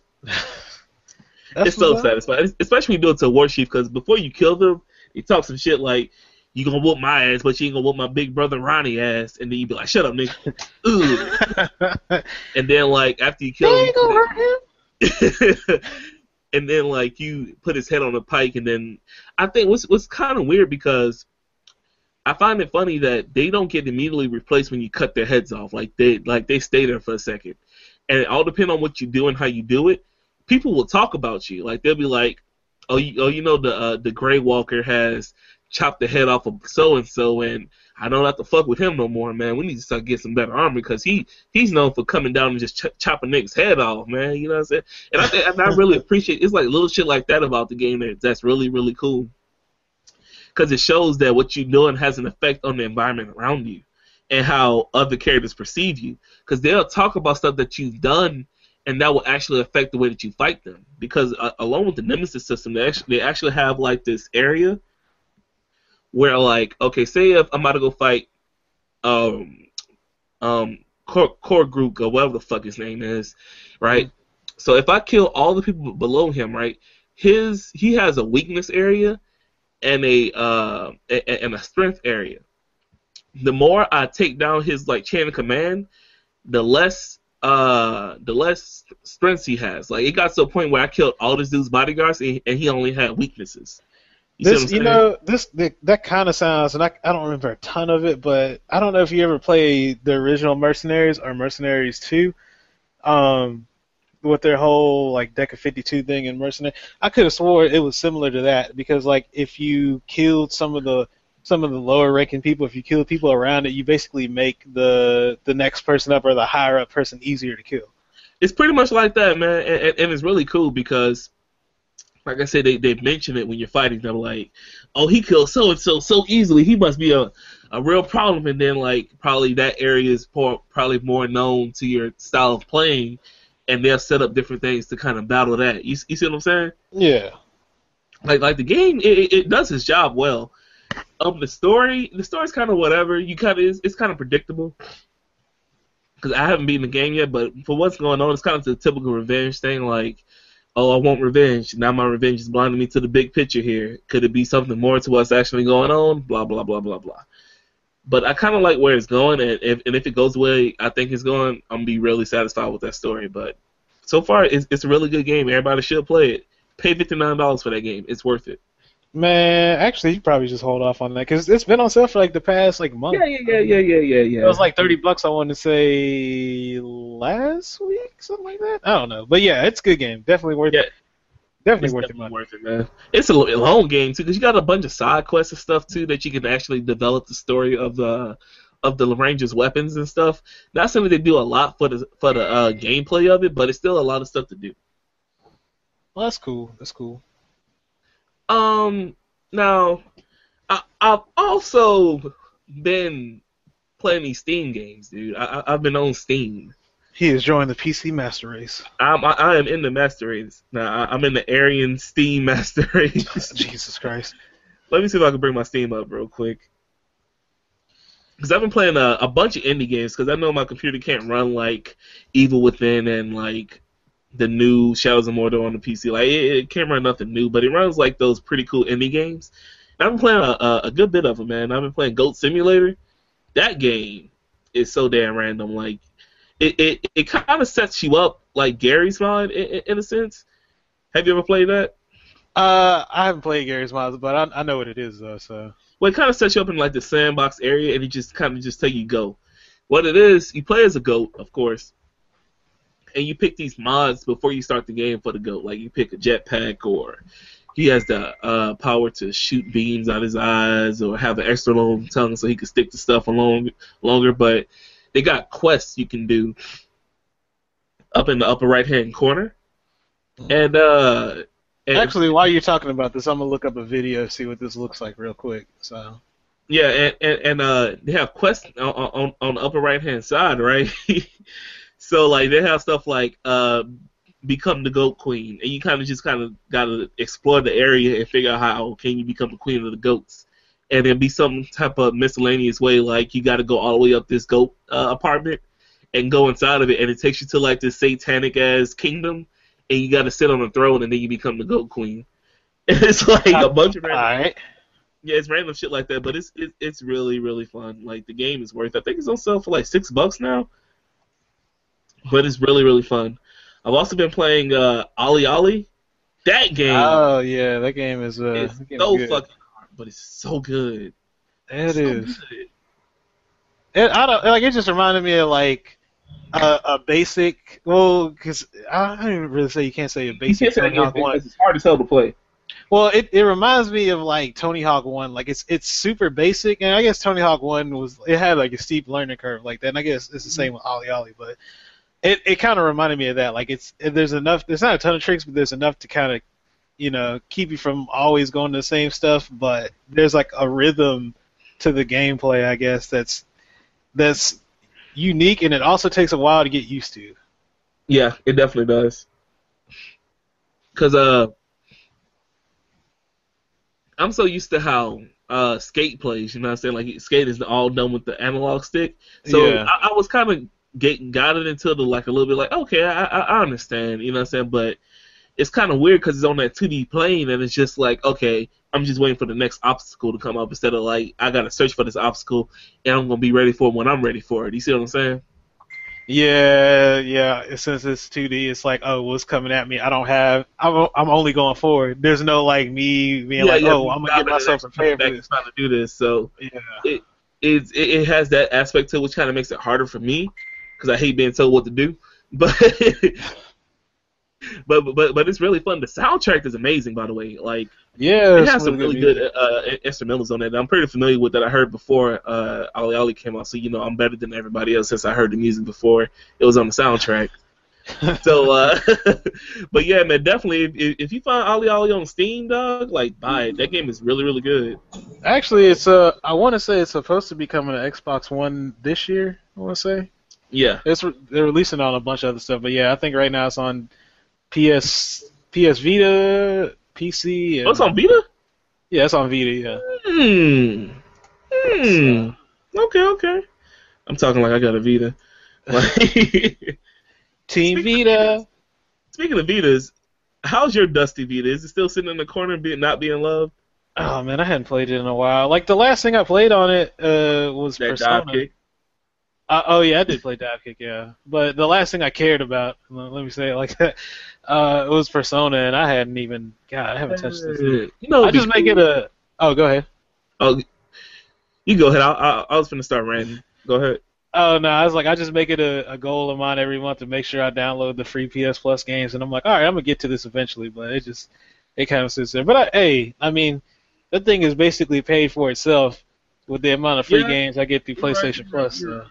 It's so satisfying. Especially when you do it to a war chief, because before you kill them, he talks some shit like, you gonna whoop my ass, but you ain't gonna whoop my big brother Ronnie ass. And then you be like, shut up, nigga. Ooh. And then, like, after you kill him, gonna hurt him. and then, like, you put his head on a pike, and then I think what's kind of weird, because I find it funny that they don't get immediately replaced when you cut their heads off. Like, they stay there for a second. And it all depends on what you do and how you do it. People will talk about you. Like, they'll be like, you know, the Grey Walker has chopped the head off of so-and-so, and I don't have to fuck with him no more, man. We need to start getting some better armor, because he's known for coming down and just chopping niggas' head off, man. You know what I'm saying? And I really appreciate, it's like little shit like that about the game that's really, really cool. Because it shows that what you're doing has an effect on the environment around you and how other characters perceive you. Because they'll talk about stuff that you've done, and that will actually affect the way that you fight them. Because along with the Nemesis system, they actually have, like, this area where, like, okay, say if I'm about to go fight Korg or whatever the fuck his name is, right? So if I kill all the people below him, right, he has a weakness area and a strength area. The more I take down his, like, chain of command, the less strengths he has. Like, it got to a point where I killed all this dude's bodyguards and he only had weaknesses. That kind of sounds, and I don't remember a ton of it, but I don't know if you ever played the original Mercenaries or Mercenaries 2, with their whole, like, Deck of 52 thing in Mercenary. I could have swore it was similar to that, because, like, if you killed some of the lower ranking people, if you kill people around it, you basically make the next person up, or the higher up person, easier to kill. It's pretty much like that, man, and it's really cool because, like I said, they mention it when you're fighting them, like, oh, he killed so-and-so so easily, he must be a real problem, and then, like, probably that area is probably more known to your style of playing, and they'll set up different things to kind of battle that. You see what I'm saying? Yeah. Like the game, it does its job well. The story's kind of whatever. It's kind of predictable. Because I haven't beaten the game yet, but for what's going on, it's kind of the typical revenge thing, like, oh, I want revenge. Now my revenge is blinding me to the big picture here. Could it be something more to what's actually going on? Blah, blah, blah, blah, blah. But I kind of like where it's going, and if it goes the way I think it's going, I'm going to be really satisfied with that story. But so far, it's a really good game. Everybody should play it. Pay $59 for that game. It's worth it. Man, actually, you probably just hold off on that, because it's been on sale for, like, the past, like, month. Yeah. It was like $30, I want to say, last week, something like that. I don't know, but yeah, it's a good game. Definitely worth it. Definitely It's worth your definitely money. worth it, man. It's a long game too, because you got a bunch of side quests and stuff too that you can actually develop the story of the Rangers' weapons and stuff. Not saying that they do a lot for the gameplay of it, but it's still a lot of stuff to do. Well, that's cool. That's cool. Now I've also been playing these Steam games, dude. I've been on Steam. He has joined the PC Master Race. I am in the Master Race now. I'm in the Aryan Steam Master Race. Jesus Christ. Let me see if I can bring my Steam up real quick. Because I've been playing a bunch of indie games because I know my computer can't run like Evil Within and like the new Shadows of Mordor on the PC. Like it can't run nothing new, but it runs like those pretty cool indie games. And I've been playing a good bit of them, man. I've been playing Goat Simulator. That game is so damn random. Like it kind of sets you up like Gary's Mod in a sense. Have you ever played that? I haven't played Gary's Mod, but I know what it is though. So. Well, it kind of sets you up in like the sandbox area, and it just kind of just tell you go. What it is, you play as a goat, of course, and you pick these mods before you start the game for the goat. Like you pick a jetpack, or he has the power to shoot beams out his eyes, or have an extra long tongue so he can stick to stuff longer. But they got quests you can do up in the upper right hand corner, and actually, while you're talking about this, I'm gonna look up a video see what this looks like real quick. So. Yeah, and they have quests on the upper right hand side, right? So like they have stuff like become the goat queen, and you kind of gotta explore the area and figure out how can you become the queen of the goats, and then be some type of miscellaneous way like you got to go all the way up this goat apartment and go inside of it, and it takes you to like this satanic ass kingdom, and you got to sit on a throne, and then you become the goat queen. And it's like a bunch of random. All right. Yeah, it's random shit like that, but it's really, really fun. Like the game is worth it. I think it's on sale for like $6 now, but it's really, really fun. I've also been playing Ollie Ollie. That game. Oh yeah, that game is it's that game so is good. fucking hard, but it's so good. It so is. Good. I don't like. It just reminded me of like a basic. Well, because I don't even really say you can't say a You basic can't say Tony that Hawk game 1. because it's hard as hell to play. Well, it reminds me of like Tony Hawk 1. Like it's super basic, and I guess Tony Hawk 1 it had like a steep learning curve like that. And I guess it's the same with Ollie Ollie, but it kind of reminded me of that. Like there's enough. There's not a ton of tricks, but there's enough to kind of keep you from always going to the same stuff. But there's like a rhythm to the gameplay, I guess that's unique, and it also takes a while to get used to. Yeah, it definitely does. Cause I'm so used to how Skate plays. You know what I'm saying? Like Skate is all done with the analog stick. So Yeah. I was kind of got it into the like a little bit like okay, I understand. You know what I'm saying? But it's kind of weird because it's on that 2D plane, and it's just like okay, I'm just waiting for the next obstacle to come up instead of like I gotta search for this obstacle and I'm gonna be ready for it when I'm ready for it. You see what I'm saying? Yeah. Since it's 2D, it's like, oh, what's coming at me? I'm only going forward. There's no like me being I'm gonna get myself prepared for this. Trying to do this, so Yeah. it has that aspect to it, which kind of makes it harder for me because I hate being told what to do. But but it's really fun. The soundtrack is amazing, by the way. Like Yeah. it has some really good instrumentals on it. I'm pretty familiar with that. I heard before Ollie Ollie came out, so I'm better than everybody else since I heard the music before it was on the soundtrack. So, but yeah, man, definitely if you find Ollie Ollie on Steam, dog, like buy it. That game is really, really good. Actually, it's I want to say it's supposed to be coming to Xbox One this year. I want to say. Yeah. They're releasing on a bunch of other stuff, but yeah, I think right now it's on PS Vita, PC. And, Oh, it's on Vita? Yeah, it's on Vita. Yeah. Okay. I'm talking like I got a Vita. Like, Team Vita. Speaking of Vitas, how's your dusty Vita? Is it still sitting in the corner, not being loved? Oh man, I hadn't played it in a while. Like the last thing I played on it was That Persona. dive kick? Oh yeah, I did play Dive Kick, yeah. But the last thing I cared about, let me say it like that, it was Persona, and I hadn't even. God, I haven't touched this. I just make it a. Oh, go ahead. Oh, you go ahead. I was finna start ranting. Go ahead. Oh no, I was like, I just make it a goal of mine every month to make sure I download the free PS Plus games, and I'm like, all right, I'm gonna get to this eventually, but it kind of sits there. But hey, I mean, that thing is basically paid for itself with the amount of free Yeah, games I get through you're right. PlayStation Plus. So.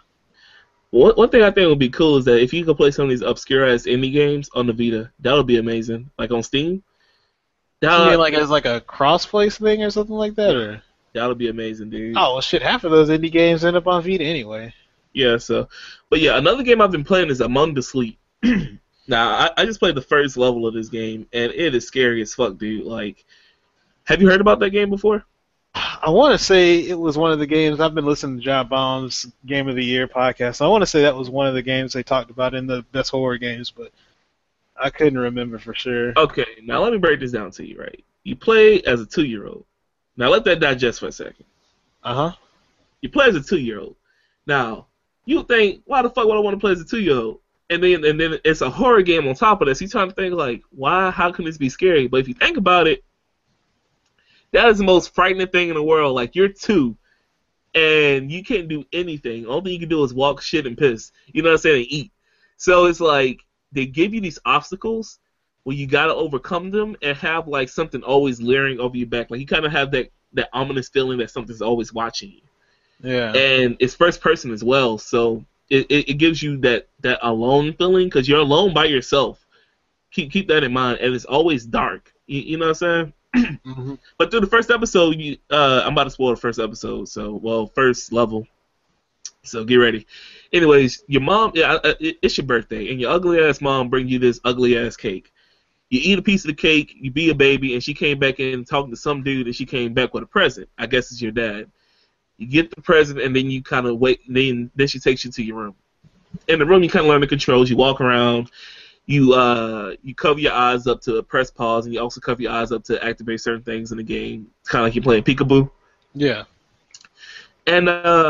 One thing I think would be cool is that if you could play some of these obscure ass indie games on the Vita, that would be amazing. Like on Steam, You mean that like as like a cross-place thing or something like that, or? that would be amazing, dude. Oh well, shit, half of those indie games end up on Vita anyway. Yeah, so, but yeah, another game I've been playing is Among the Sleep. Now, I just played the first level of this game, and it is scary as fuck, dude. Like, have you heard about that game before? I want to say it was one of the games. I've been listening to John Bomb's Game of the Year podcast. So I want to say that was one of the games they talked about in the best horror games, but I couldn't remember for sure. Okay, now let me break this down to you, right? You play as a 2-year-old. Now, let that digest for a second. Uh-huh. You play as a 2-year-old. Now, you think, why the fuck would I want to play as a 2-year-old? And then it's a horror game on top of this. You're trying to think, like, why? How can this be scary? But if you think about it, that is the most frightening thing in the world. Like, you're 2, and you can't do anything. All thing you can do is walk, shit, and piss. You know what I'm saying? And eat. So it's like, they give you these obstacles where you got to overcome them and have, like, something always leering over your back. Like, you kind of have that ominous feeling that something's always watching you. Yeah. And it's first person as well, so it gives you that alone feeling because you're alone by yourself. Keep that in mind, and it's always dark. You know what I'm saying? Mm-hmm. But through the first episode, I'm about to spoil the first episode, first level. So get ready. Anyways, your mom, it's your birthday, and your ugly ass mom brings you this ugly ass cake. You eat a piece of the cake, you be a baby, and she came back in talking to some dude, and she came back with a present. I guess it's your dad. You get the present, and then you kind of wait. Then she takes you to your room. In the room, you kind of learn the controls. You walk around. You cover your eyes up to press pause, and you also cover your eyes up to activate certain things in the game. It's kind of like you're playing peekaboo. Yeah. And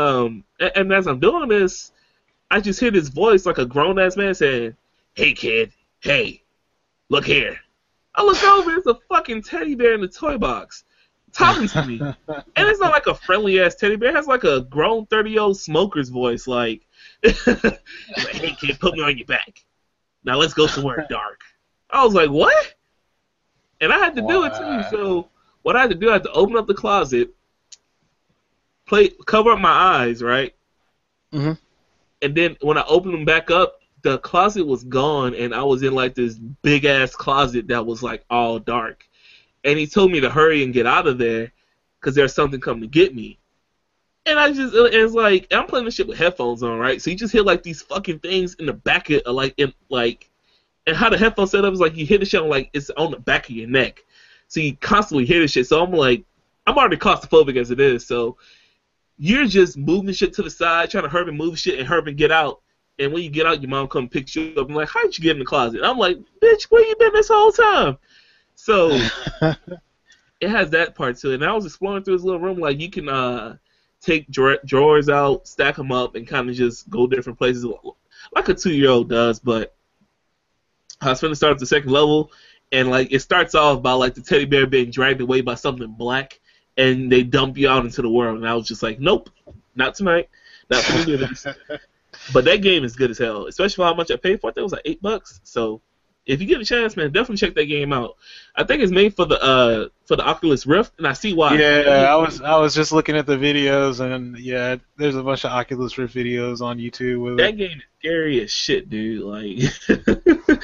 as I'm doing this, I just hear this voice like a grown ass man saying, "Hey kid, hey, look here." I look over, it's a fucking teddy bear in the toy box talking to me. And it's not like a friendly ass teddy bear. It has like a grown 30-year-old smoker's voice, like, "Hey kid, put me on your back. Now let's go somewhere dark." I was like, what? And I had to do it too. So what I had to do, I had to open up the closet, cover up my eyes, right? Mm-hmm. And then when I opened them back up, the closet was gone, and I was in like this big ass closet that was like all dark. And he told me to hurry and get out of there because there's something coming to get me. And it's like, I'm playing this shit with headphones on, right? So you just hear like these fucking things in the back of, and how the headphone set up is like you hear the shit on, like, it's on the back of your neck. So you constantly hear the shit. So I'm like, I'm already claustrophobic as it is. So you're just moving shit to the side, trying to hurry and move shit and hurry and get out. And when you get out, your mom come pick you up. I'm like, how'd you get in the closet? And I'm like, bitch, where you been this whole time? So it has that part to it. And I was exploring through this little room. Like, you can take drawers out, stack them up, and kind of just go different places like a 2-year-old does. But I was finna start at the second level, and like it starts off by like the teddy bear being dragged away by something black, and they dump you out into the world. And I was just like, nope, not tonight. Not for me to do this. But that game is good as hell, especially for how much I paid for it. That was like $8. So if you get a chance, man, definitely check that game out. I think it's made for the Oculus Rift, and I see why. Yeah, I was just looking at the videos, and yeah, there's a bunch of Oculus Rift videos on YouTube with that game is scary as shit, dude. Like,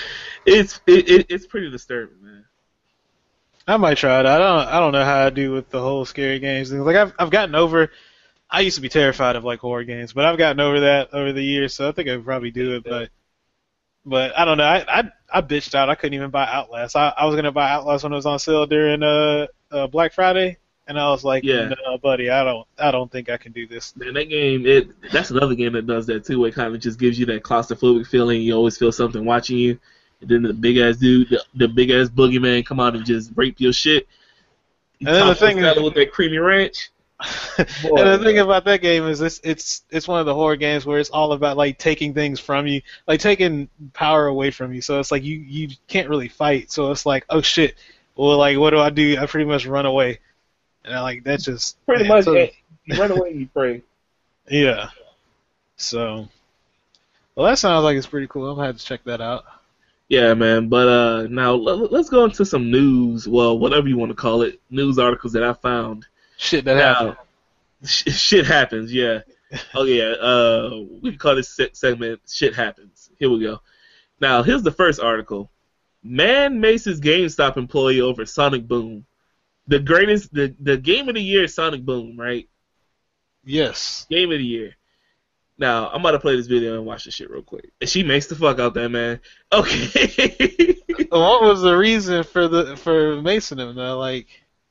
it's pretty disturbing, man. I might try it. I don't know how I do with the whole scary games thing. Like I've gotten over. I used to be terrified of like horror games, but I've gotten over that over the years, so I think I could probably do it. But I don't know. I bitched out. I couldn't even buy Outlast. I was gonna buy Outlast when it was on sale during Black Friday, and I was like, yeah, no, buddy, I don't think I can do this. Man, that game, that's another game that does that too. Where it kind of just gives you that claustrophobic feeling. You always feel something watching you, and then the big ass dude, the big ass boogeyman, come out and just rape your shit. And then the thing is, with that creamy ranch. Boy, and the thing about that game is it's one of the horror games where it's all about like taking things from you, like taking power away from you. So it's like you can't really fight. So it's like, oh shit, well, like what do? I pretty much run away, and that's just pretty much. So, you run away and you pray. Yeah. So, well, that sounds like it's pretty cool. I'm gonna have to check that out. Yeah, man. But now let's go into some news. Well, whatever you want to call it, news articles that I found. Shit that happened. Now, shit happens. Yeah. Oh yeah. We can call this segment "Shit Happens." Here we go. Now, here's the first article. Man maces GameStop employee over Sonic Boom. The greatest, the game of the year is Sonic Boom, right? Yes. Game of the year. Now, I'm about to play this video and watch this shit real quick. And she makes the fuck out that man. Okay. What was the reason for Mason him though? Like,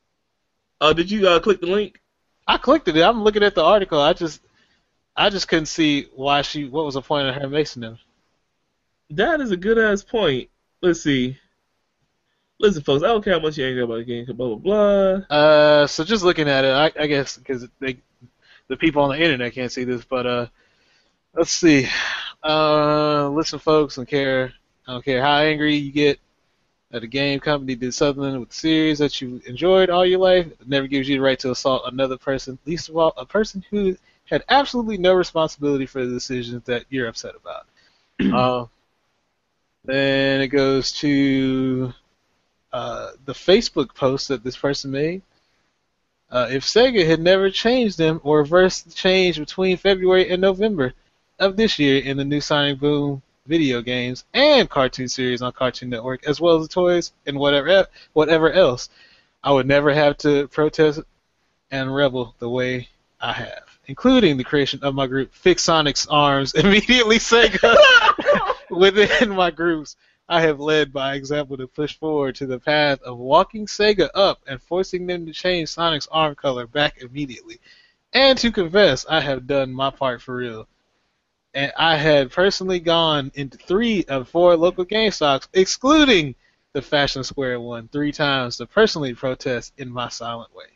Did you click the link? I clicked it. I'm looking at the article. I just couldn't see why what was the point of her macing him. That is a good ass point. Let's see. Listen, folks, I don't care how much you angry about the game, blah, blah, blah. So just looking at it, I guess, because the people on the internet can't see this, but let's see. Listen, folks, I don't care how angry you get that a game company did something with the series that you enjoyed all your life. It never gives you the right to assault another person, least of all a person who had absolutely no responsibility for the decisions that you're upset about. Then it goes to the Facebook post that this person made. If Sega had never changed them or reversed the change between February and November of this year in the new Sonic Boom video games and cartoon series on Cartoon Network, as well as the toys and whatever else, I would never have to protest and rebel the way I have, including the creation of my group Fix Sonic's Arms, immediately Sega. Within my groups, I have led by example to push forward to the path of walking Sega up and forcing them to change Sonic's arm color back immediately. And to confess, I have done my part for real. And I had personally gone into 3 of 4 local GameStops, excluding the Fashion Square one, 3 times to personally protest in my silent way.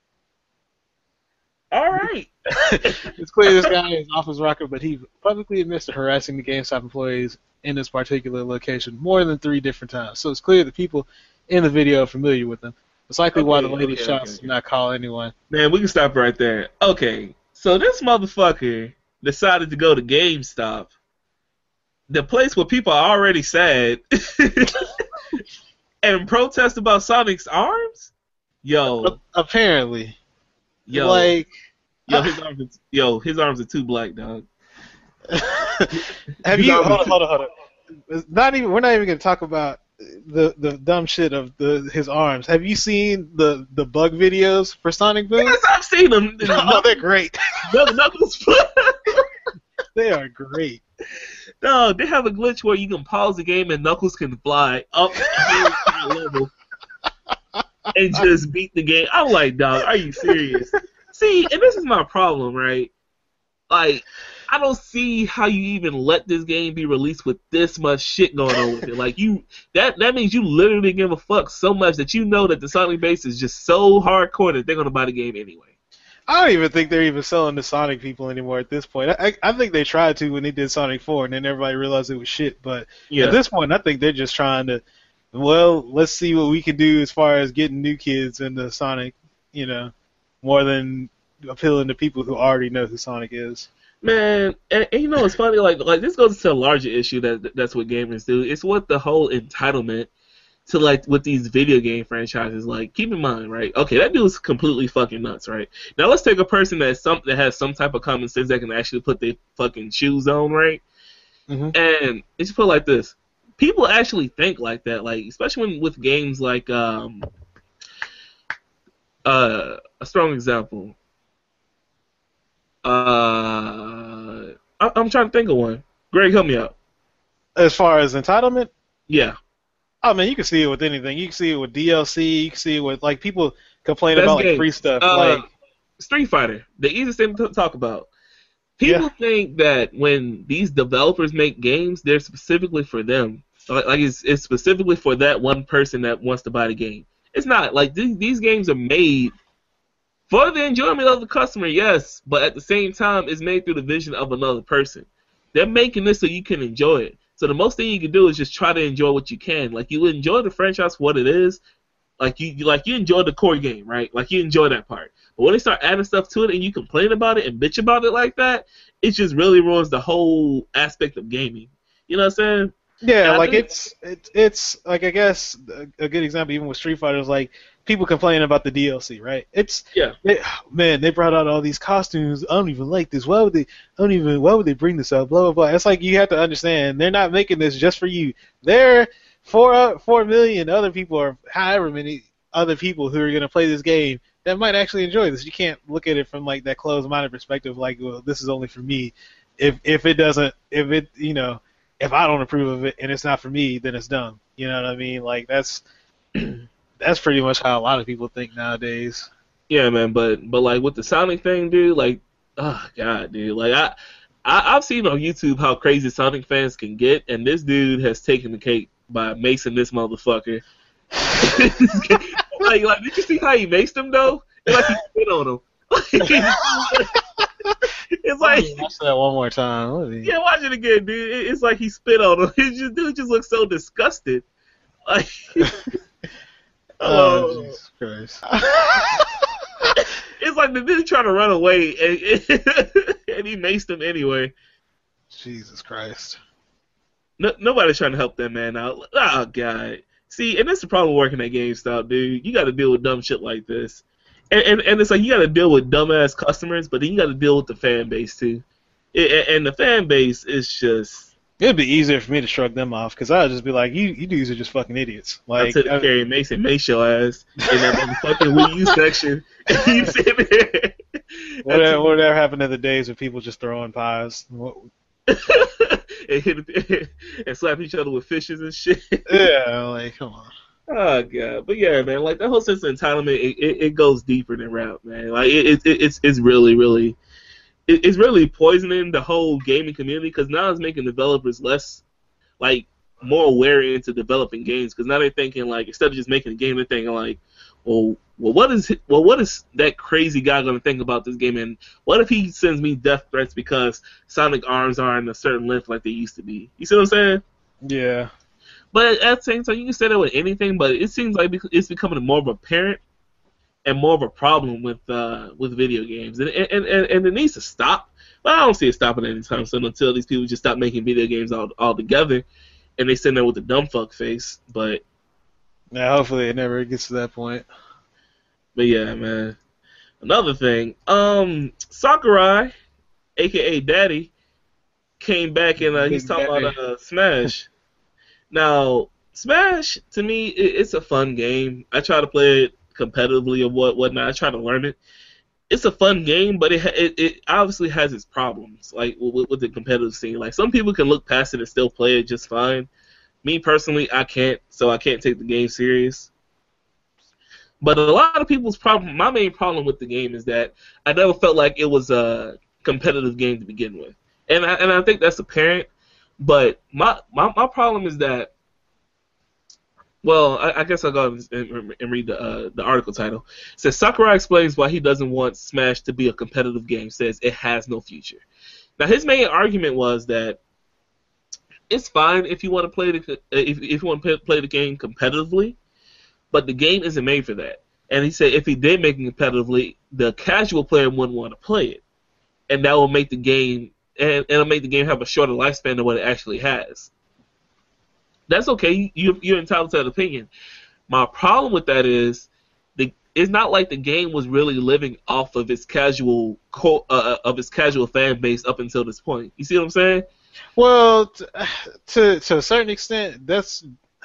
All right. It's clear this guy is off his rocker, but he publicly admits to harassing the GameStop employees in this particular location more than 3 different times. So it's clear that people in the video are familiar with him. It's likely why the lady shouts to not call anyone. Man, we can stop right there. Okay, so this motherfucker decided to go to GameStop, the place where people are already sad, and protest about Sonic's arms? Yo. Apparently. Yo. Like, his arms are too black, dog. Have you hold on. We're not even going to talk about the dumb shit of his arms. Have you seen the bug videos for Sonic Boom? Yes, I've seen them. No, they're great. Knuckles. They are great. No, they have a glitch where you can pause the game and Knuckles can fly up a level and just beat the game. I'm like, dog, are you serious? See, and this is my problem, right? Like, I don't see how you even let this game be released with this much shit going on with it. Like, that means you literally give a fuck so much that you know that the Sonic base is just so hardcore that they're gonna buy the game anyway. I don't even think they're even selling to Sonic people anymore at this point. I think they tried to when they did Sonic 4, and then everybody realized it was shit. But at this point, I think they're just trying to, well, let's see what we can do as far as getting new kids into Sonic, more than appealing to people who already know who Sonic is. Man, and you know it's funny, like this goes to a larger issue that's what gamers do. It's what the whole entitlement to, like, with these video game franchises. Like, keep in mind, right? Okay, that dude's completely fucking nuts, right? Now let's take a person that has some type of common sense that can actually put their fucking shoes on, right? Mm-hmm. And it's put like this: people actually think like that, like especially with games like a strong example. I'm trying to think of one. Greg, help me out. As far as entitlement? Yeah. Oh, man, you can see it with anything. You can see it with DLC. You can see it with, like, people complain about, like, free stuff. Like Street Fighter, the easiest thing to talk about. People think that when these developers make games, they're specifically for them. Like it's specifically for that one person that wants to buy the game. It's not. Like, these games are made for the enjoyment of the customer, yes, but at the same time, it's made through the vision of another person. They're making this so you can enjoy it. So the most thing you can do is just try to enjoy what you can. Like, you enjoy the franchise for what it is. Like you enjoy the core game, right? Like, you enjoy that part. But when they start adding stuff to it and you complain about it and bitch about it like that, it just really ruins the whole aspect of gaming. You know what I'm saying? Yeah, like it's like, I guess a good example even with Street Fighter is like people complaining about the DLC, right? Man, they brought out all these costumes. I don't even like this. Why would they bring this out? Blah blah blah. It's like you have to understand they're not making this just for you. There, 4 million other people, or however many other people who are gonna play this game that might actually enjoy this. You can't look at it from like that closed-minded perspective, like, well, this is only for me. If I don't approve of it and it's not for me, then it's dumb. You know what I mean? Like that's pretty much how a lot of people think nowadays. Yeah, man. But like with the Sonic thing, dude, like, oh god, dude, like I've seen on YouTube how crazy Sonic fans can get, and this dude has taken the cake by macing this motherfucker. like, did you see how he maced him though? It's like he spit on him. It's like, watch that one more time. Yeah, watch it again, dude. It's like he spit on him. Dude just looks so disgusted. Like, oh, Jesus Christ! It's like the dude trying to run away, and he maced him anyway. Jesus Christ! Nobody's trying to help that man out. Oh god. See, and that's the problem working at GameStop, dude. You got to deal with dumb shit like this. And it's like you got to deal with dumbass customers, but then you got to deal with the fan base too. And the fan base is just. It'd be easier for me to shrug them off because I'd just be like, you dudes are just fucking idiots. Like, I took Carrie Mason, mace your ass in that motherfucking Wii U section, and you sit there. Whatever happened to the days of people just throwing pies? and slap each other with fishes and shit. Yeah, like, come on. Oh god, but yeah, man, like that whole sense of entitlement, it goes deeper than rap, man. Like it's really it's really poisoning the whole gaming community because now it's making developers less, like, more aware into developing games because now they're thinking like instead of just making a game, they're thinking like, well, what is that crazy guy gonna think about this game, and what if he sends me death threats because Sonic arms aren't a certain length like they used to be? You see what I'm saying? Yeah. But at the same time, you can say that with anything, but it seems like it's becoming more of a parent and more of a problem with video games, and it needs to stop. But I don't see it stopping anytime soon until these people just stop making video games altogether, and they sit there with a dumb fuck face. But yeah, hopefully it never gets to that point. But yeah, man. Another thing, Sakurai, aka Daddy, came back and he's talking about Smash. Now, Smash, to me, it's a fun game. I try to play it competitively or whatnot. I try to learn it. It's a fun game, but it obviously has its problems, like with the competitive scene. Like, some people can look past it and still play it just fine. Me, personally, I can't, so I can't take the game serious. But a lot of people's problem, my main problem with the game is that I never felt like it was a competitive game to begin with. And I think that's apparent. But my problem is that, well, I guess I'll go and read the article title. It says, Sakurai explains why he doesn't want Smash to be a competitive game. Says it has no future. Now, his main argument was that it's fine if you want to play the game competitively, but the game isn't made for that. And he said if he did make it competitively, the casual player wouldn't want to play it, and that will make the game. And it'll make the game have a shorter lifespan than what it actually has. That's okay. You're entitled to that opinion. My problem with that is it's not like the game was really living off of its casual fan base up until this point. You see what I'm saying? Well, to a certain extent, that's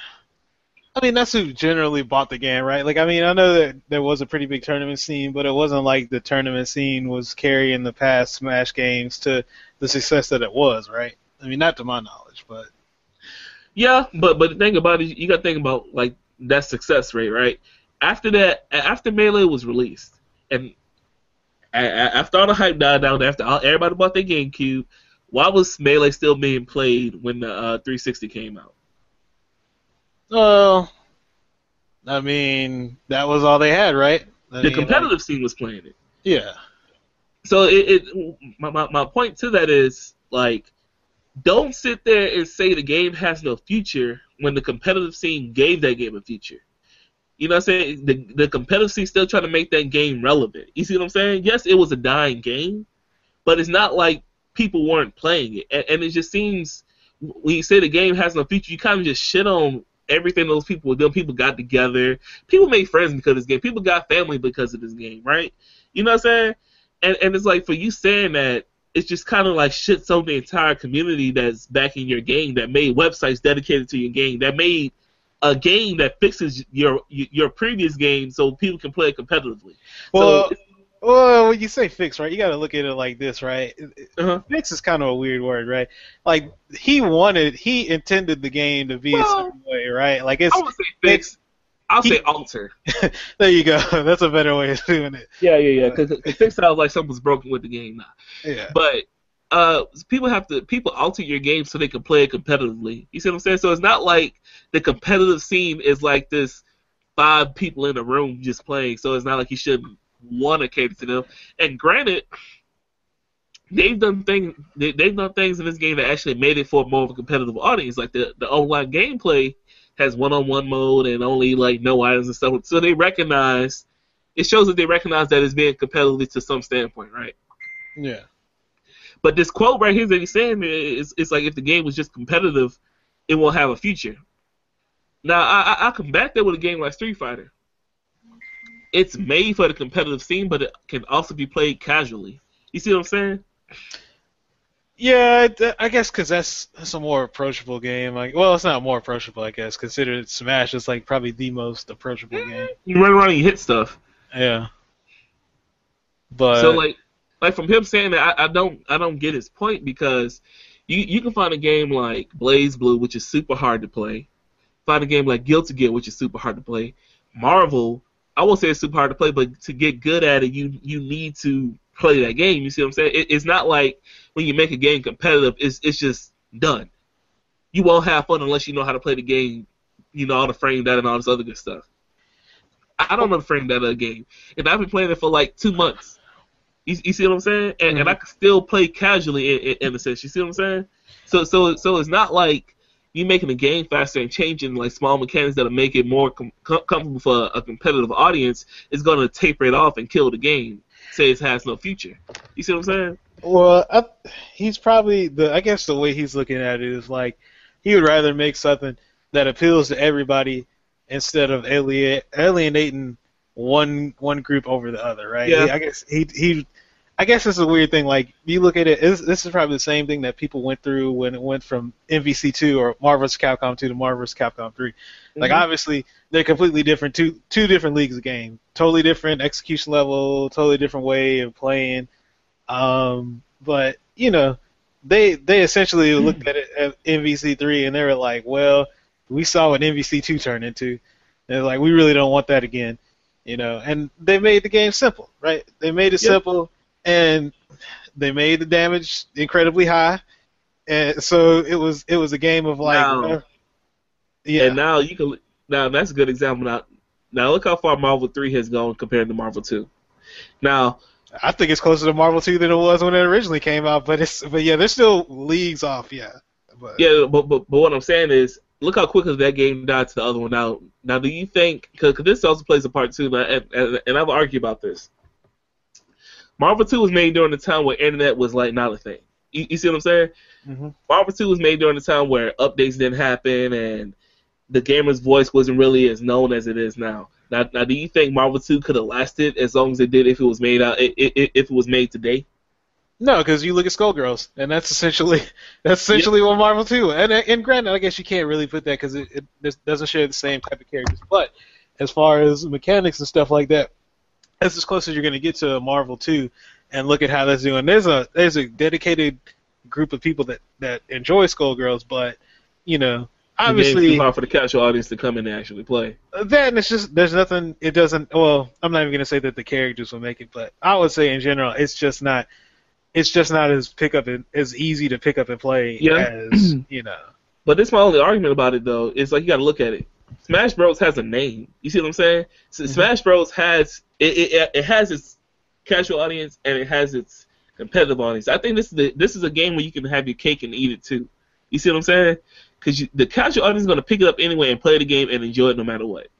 who generally bought the game, right? Like, I mean, I know that there was a pretty big tournament scene, but it wasn't like the tournament scene was carrying the past Smash games to the success that it was, right? I mean, not to my knowledge, but yeah, but the thing about it, you got to think about like that success rate, right? After Melee was released, and after all the hype died down, after everybody bought their GameCube, why was Melee still being played when the 360 came out? Well, I mean, that was all they had, right? The competitive scene was playing it. Yeah. So my point to that is, like, don't sit there and say the game has no future when the competitive scene gave that game a future. You know what I'm saying? The competitive scene still trying to make that game relevant. You see what I'm saying? Yes, it was a dying game, but it's not like people weren't playing it. And it just seems, when you say the game has no future, you kind of just shit on everything those people were doing. People got together. People made friends because of this game. People got family because of this game, right? You know what I'm saying? And it's like, for you saying that, it's just kind of like shits on the entire community that's backing your game, that made websites dedicated to your game, that made a game that fixes your previous game so people can play it competitively. Well, when you say fix, right, you got to look at it like this, right? Fix is kind of a weird word, right? Like, he intended the game to be a certain way, right? Like, I would say fix. I'll say alter. There you go. That's a better way of doing it. Yeah. Because fix sounds like something's broken with the game now. Yeah. But people alter your game so they can play it competitively. You see what I'm saying? So it's not like the competitive scene is like this 5 people in a room just playing. So it's not like you shouldn't want to cater to them. And granted, they've done things in this game that actually made it for more of a competitive audience. Like the online gameplay has one-on-one mode and only like no items and stuff. So it shows that they recognize that it's being competitive to some standpoint, right? Yeah. But this quote right here that he's saying is like, if the game was just competitive, it won't have a future. Now, I combat that with a game like Street Fighter. It's made for the competitive scene, but it can also be played casually. You see what I'm saying? Yeah, I guess because that's a more approachable game. Like, well, it's not more approachable, I guess. Considered Smash is like probably the most approachable game. You run around and you hit stuff. Yeah. But so like from him saying that, I don't get his point, because you can find a game like Blaze Blue, which is super hard to play. Find a game like Guilty Gear, which is super hard to play. Marvel, I won't say it's super hard to play, but to get good at it, you need to play that game. You see what I'm saying? It's not like when you make a game competitive, it's just done. You won't have fun unless you know how to play the game, you know, all the frame data and all this other good stuff. I don't know the frame data of a game, and I've been playing it for like 2 months. You see what I'm saying? And I can still play casually in a sense. You see what I'm saying? So it's not like you making the game faster and changing like small mechanics that'll make it more comfortable for a competitive audience is going to taper it off and kill the game. Say it has no future. You see what I'm saying? Well, he's probably I guess the way he's looking at it is like he would rather make something that appeals to everybody instead of alienating one group over the other, right? Yeah. I guess it's a weird thing. Like, you look at it, this is probably the same thing that people went through when it went from MVC2 or Marvel vs. Capcom 2 to Marvel vs. Capcom 3. Like, obviously, they're completely different, two different leagues of game. Totally different execution level, totally different way of playing. But, you know, they essentially looked at it at MVC3 and they were like, well, we saw what MVC2 turned into. And they're like, we really don't want that again. You know, and they made the game simple, right? They made it simple, and they made the damage incredibly high, and so it was a game of like, And now that's a good example. Now look how far Marvel 3 has gone compared to Marvel 2. Now I think it's closer to Marvel 2 than it was when it originally came out, but yeah, they're still leagues off, but what I'm saying is, look how quickly that game died to the other one. Now, do you think, because this also plays a part too, and I've argued about this. Marvel 2 was made during the time where internet was like not a thing. You see what I'm saying? Mm-hmm. Marvel 2 was made during the time where updates didn't happen and the gamer's voice wasn't really as known as it is now. Now, do you think Marvel 2 could have lasted as long as it did if it was made if it was made today? No, because you look at Skullgirls, and that's essentially what Marvel 2. And granted, I guess you can't really put that because it doesn't share the same type of characters. But as far as mechanics and stuff like that, that's as close as you're going to get to Marvel 2. And look at how that's doing. There's a dedicated group of people that enjoy Skullgirls, but you know, obviously, it's too hard for the casual audience to come in and actually play. Then it's just there's nothing. It doesn't. Well, I'm not even going to say that the characters will make it, but I would say in general, it's just not as easy to pick up and play as, you know. But this is my only argument about it, though. It's like you got to look at it. Smash Bros. Has a name. You see what I'm saying? So Smash Bros. has it has its casual audience and it has its competitive audience. I think this is a game where you can have your cake and eat it too. You see what I'm saying? Because the casual audience is going to pick it up anyway and play the game and enjoy it no matter what.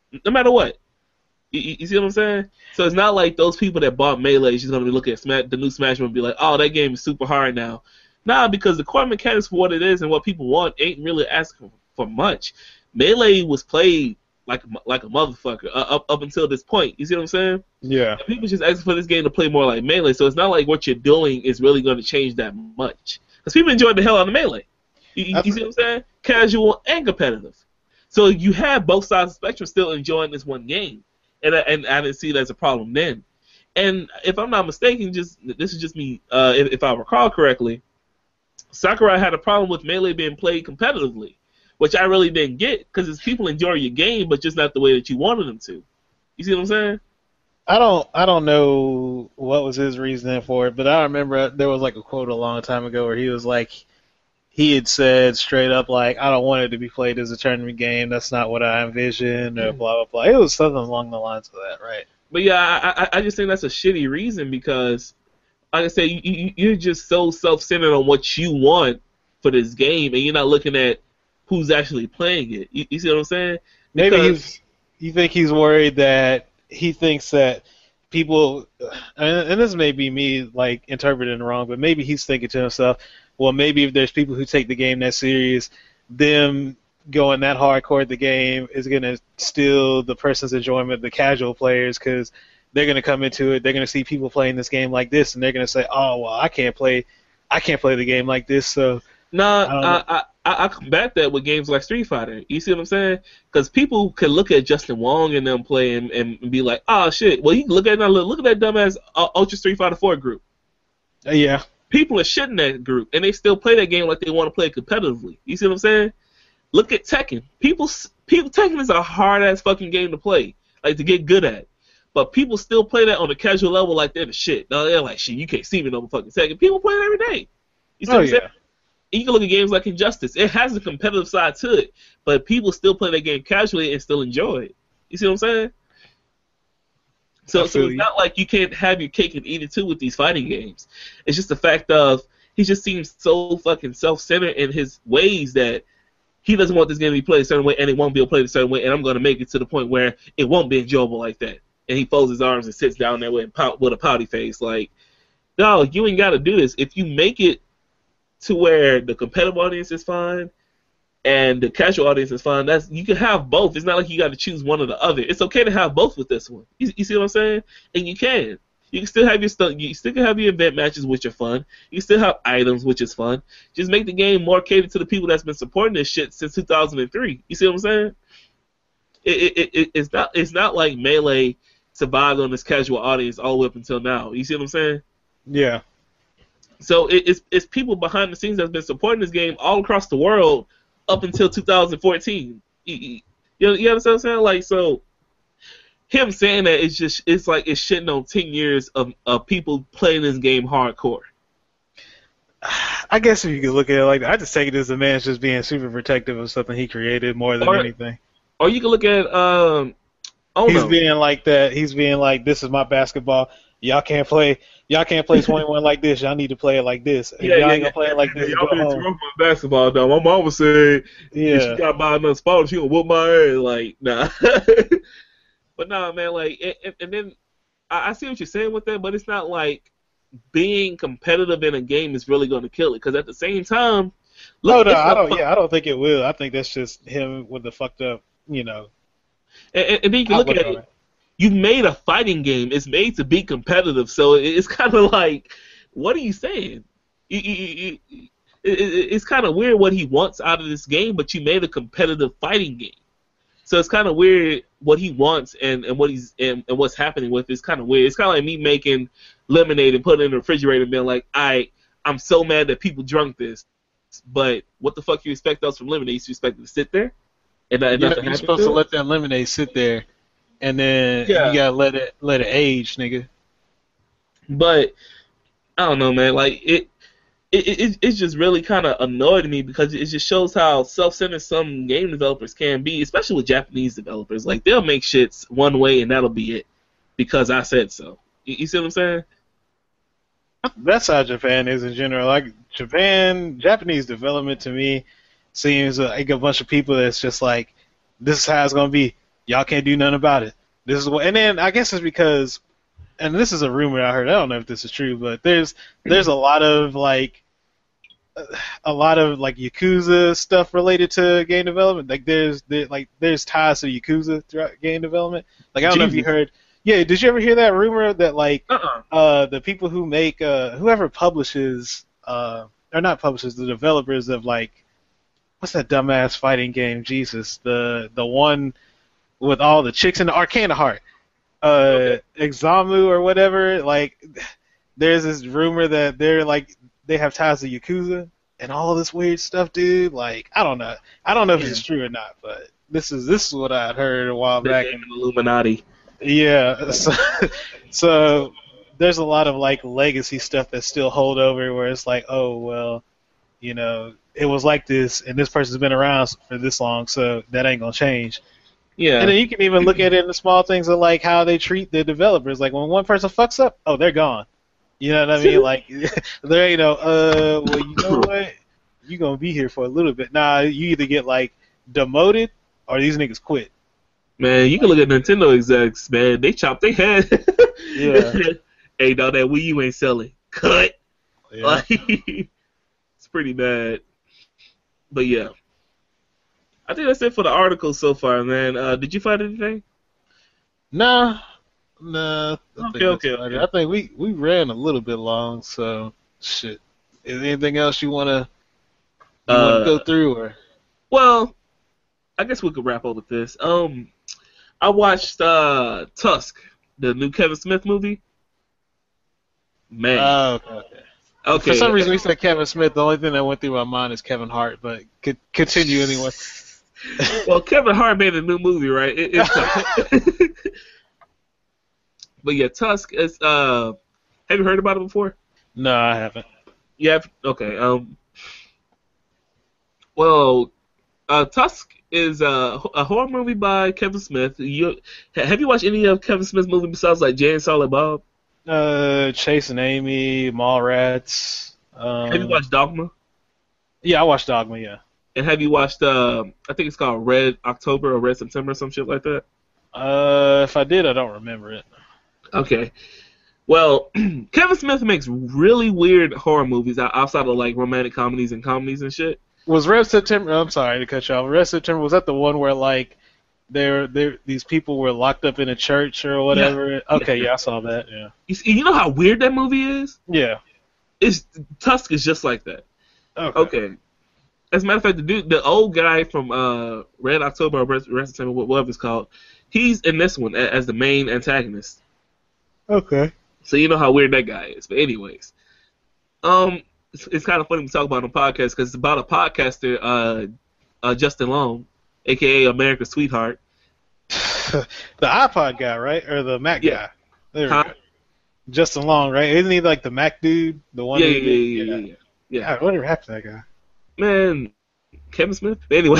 no matter what. You see what I'm saying? So it's not like those people that bought Melee is just gonna be looking at the new Smash and be like, oh, that game is super hard now. Nah, because the core mechanics for what it is and what people want ain't really asking for much. Melee was played like a motherfucker up until this point. You see what I'm saying? Yeah. And people just asking for this game to play more like Melee. So it's not like what you're doing is really going to change that much. Because people enjoyed the hell out of Melee. You see what I'm saying? Casual and competitive. So you have both sides of the spectrum still enjoying this one game. And I didn't see it as a problem then. And if I'm not mistaken, this is just me, if I recall correctly, Sakurai had a problem with Melee being played competitively, which I really didn't get, because it's people enjoy your game, but just not the way that you wanted them to. You see what I'm saying? I don't know what was his reasoning for it, but I remember there was like a quote a long time ago where he was like, he had said straight up like, I don't want it to be played as a tournament game. That's not what I envisioned, or blah blah blah. It was something along the lines of that, right? But yeah, I just think that's a shitty reason, because, like I say, you're just so self-centered on what you want for this game, and you're not looking at who's actually playing it. You see what I'm saying? Maybe you think he's worried that he thinks that people, and this may be me like interpreting it wrong, but maybe he's thinking to himself, well, maybe if there's people who take the game that serious, them going that hardcore at the game is going to steal the person's enjoyment, the casual players, because they're going to come into it, they're going to see people playing this game like this, and they're going to say, oh, well, I can't play the game like this, so... I combat that with games like Street Fighter. You see what I'm saying? Because people can look at Justin Wong and them play and be like, oh, shit. Well, you can look at that dumbass Ultra Street Fighter 4 group. Yeah. People are shitting that group, and they still play that game like they want to play it competitively. You see what I'm saying? Look at Tekken. Tekken is a hard-ass fucking game to play, like to get good at. But people still play that on a casual level like they're the shit. No, they're like, shit, you can't see me no fucking Tekken. People play it every day. You see what I'm saying? You can look at games like Injustice. It has a competitive side to it, but people still play that game casually and still enjoy it. You see what I'm saying? So it's not like you can't have your cake and eat it too with these fighting games. It's just the fact of he just seems so fucking self-centered in his ways that he doesn't want this game to be played a certain way, and it won't be played a certain way, and I'm going to make it to the point where it won't be enjoyable like that. And he folds his arms and sits down there with a pouty face like, no, you ain't got to do this. If you make it to where the competitive audience is fine and the casual audience is fine, you can have both. It's not like you got to choose one or the other. It's okay to have both with this one. You see what I'm saying? And you can. You can still have your stuff. You still can have your event matches, which are fun. You can still have items, which is fun. Just make the game more catered to the people that's been supporting this shit since 2003. You see what I'm saying? It's not like Melee survived on this casual audience all the way up until now. You see what I'm saying? Yeah. So it's people behind the scenes that's been supporting this game all across the world up until 2014. You understand what I'm saying? Like, so him saying that it's like it's shitting on 10 years of people playing this game hardcore. I guess if you could look at it like that, I just take it as a man just being super protective of something he created more than anything. Or you can look at he's being like that. He's being like, this is my basketball. Y'all can't play 21 like this. Y'all need to play it like this. Y'all ain't gonna play it like this. Y'all been too rough on basketball, though. My mama said, if she got by another spot, she gonna whoop my ass. Like, nah. But nah, man. Like, and then I see what you're saying with that, but it's not like being competitive in a game is really gonna kill it. Because at the same time, I don't think it will. I think that's just him with the fucked up, And then you can look at it. You made a fighting game. It's made to be competitive, so it's kind of like, what are you saying? It's kind of weird what he wants out of this game, but you made a competitive fighting game. So it's kind of weird what he wants and what he's and what's happening with it. It's kind of weird. It's kind of like me making lemonade and putting it in the refrigerator and being like, I'm so mad that people drunk this, but what the fuck you expect us from lemonade? You expect it to sit there? And you're supposed to let that lemonade sit there. And then you gotta let it age, nigga. But I don't know, man. Like it just really kind of annoyed me because it just shows how self-centered some game developers can be, especially with Japanese developers. Like they'll make shits one way and that'll be it because I said so. You see what I'm saying? That's how Japan is in general. Like Japanese development to me seems like a bunch of people that's just like, this is how it's gonna be. Y'all can't do nothing about it. This is what, and then I guess it's because, and this is a rumor I heard. I don't know if this is true, but there's a lot of like Yakuza stuff related to game development. Like there's ties to Yakuza throughout game development. Like I don't know if you heard. Yeah, did you ever hear that rumor that like the people who make whoever publishes or not publishes, the developers of like what's that dumbass fighting game? Jesus, the one with all the chicks in the Arcana Heart, Examu or whatever. Like there's this rumor that they have ties to Yakuza and all this weird stuff, dude. Like I don't know if it's true or not, but this is what I had heard a while back. In Illuminati. Yeah, so there's a lot of like legacy stuff that still hold over, where it's like, oh well, you know, it was like this, and this person's been around for this long, so that ain't gonna change. Yeah, and then you can even look at it in the small things of like how they treat the developers. Like when one person fucks up, oh, they're gone. You know what I mean? Like there ain't no, well, you know what? You gonna be here for a little bit. Nah, you either get like demoted or these niggas quit. Man, you can look at Nintendo execs, man. They chop their head. Yeah. Hey, dog, that Wii U ain't selling. Cut. Yeah. Like, it's pretty bad. But yeah. I think that's it for the article so far, man. Did you find anything? Nah. Okay. I think we ran a little bit long, so shit. Is there anything else you wanna go through or? Well, I guess we could wrap up with this. I watched Tusk, the new Kevin Smith movie. Man. Oh, okay. For some reason, we said Kevin Smith. The only thing that went through my mind is Kevin Hart, but continue anyway. Well, Kevin Hart made a new movie, right? But yeah, Tusk is. Have you heard about it before? No, I haven't. Yeah. Okay. Well, Tusk is a horror movie by Kevin Smith. Have you watched any of Kevin Smith's movies besides like Jay and Silent Bob? Chasing Amy, Mallrats. Have you watched Dogma? Yeah, I watched Dogma. Yeah. And have you watched? I think it's called Red October or Red September or some shit like that. If I did, I don't remember it. Okay. Well, Kevin Smith makes really weird horror movies outside of like romantic comedies and shit. Was Red September? I'm sorry to cut you off. Red September, was that the one where like these people were locked up in a church or whatever? Yeah. Okay, yeah, I saw that. Yeah. You know how weird that movie is? Yeah. Tusk is just like that. Okay. As a matter of fact, the old guy from Red October or Red September, whatever it's called, he's in this one as the main antagonist. Okay. So you know how weird that guy is. But anyways, it's kind of funny to talk about on a podcast because it's about a podcaster, Justin Long, a.k.a. America's Sweetheart. The iPod guy, right? Or the Mac guy? There we go. Justin Long, right? Isn't he like the Mac dude? The one? Yeah. God, whatever happened to that guy? Man, Kevin Smith? Anyway.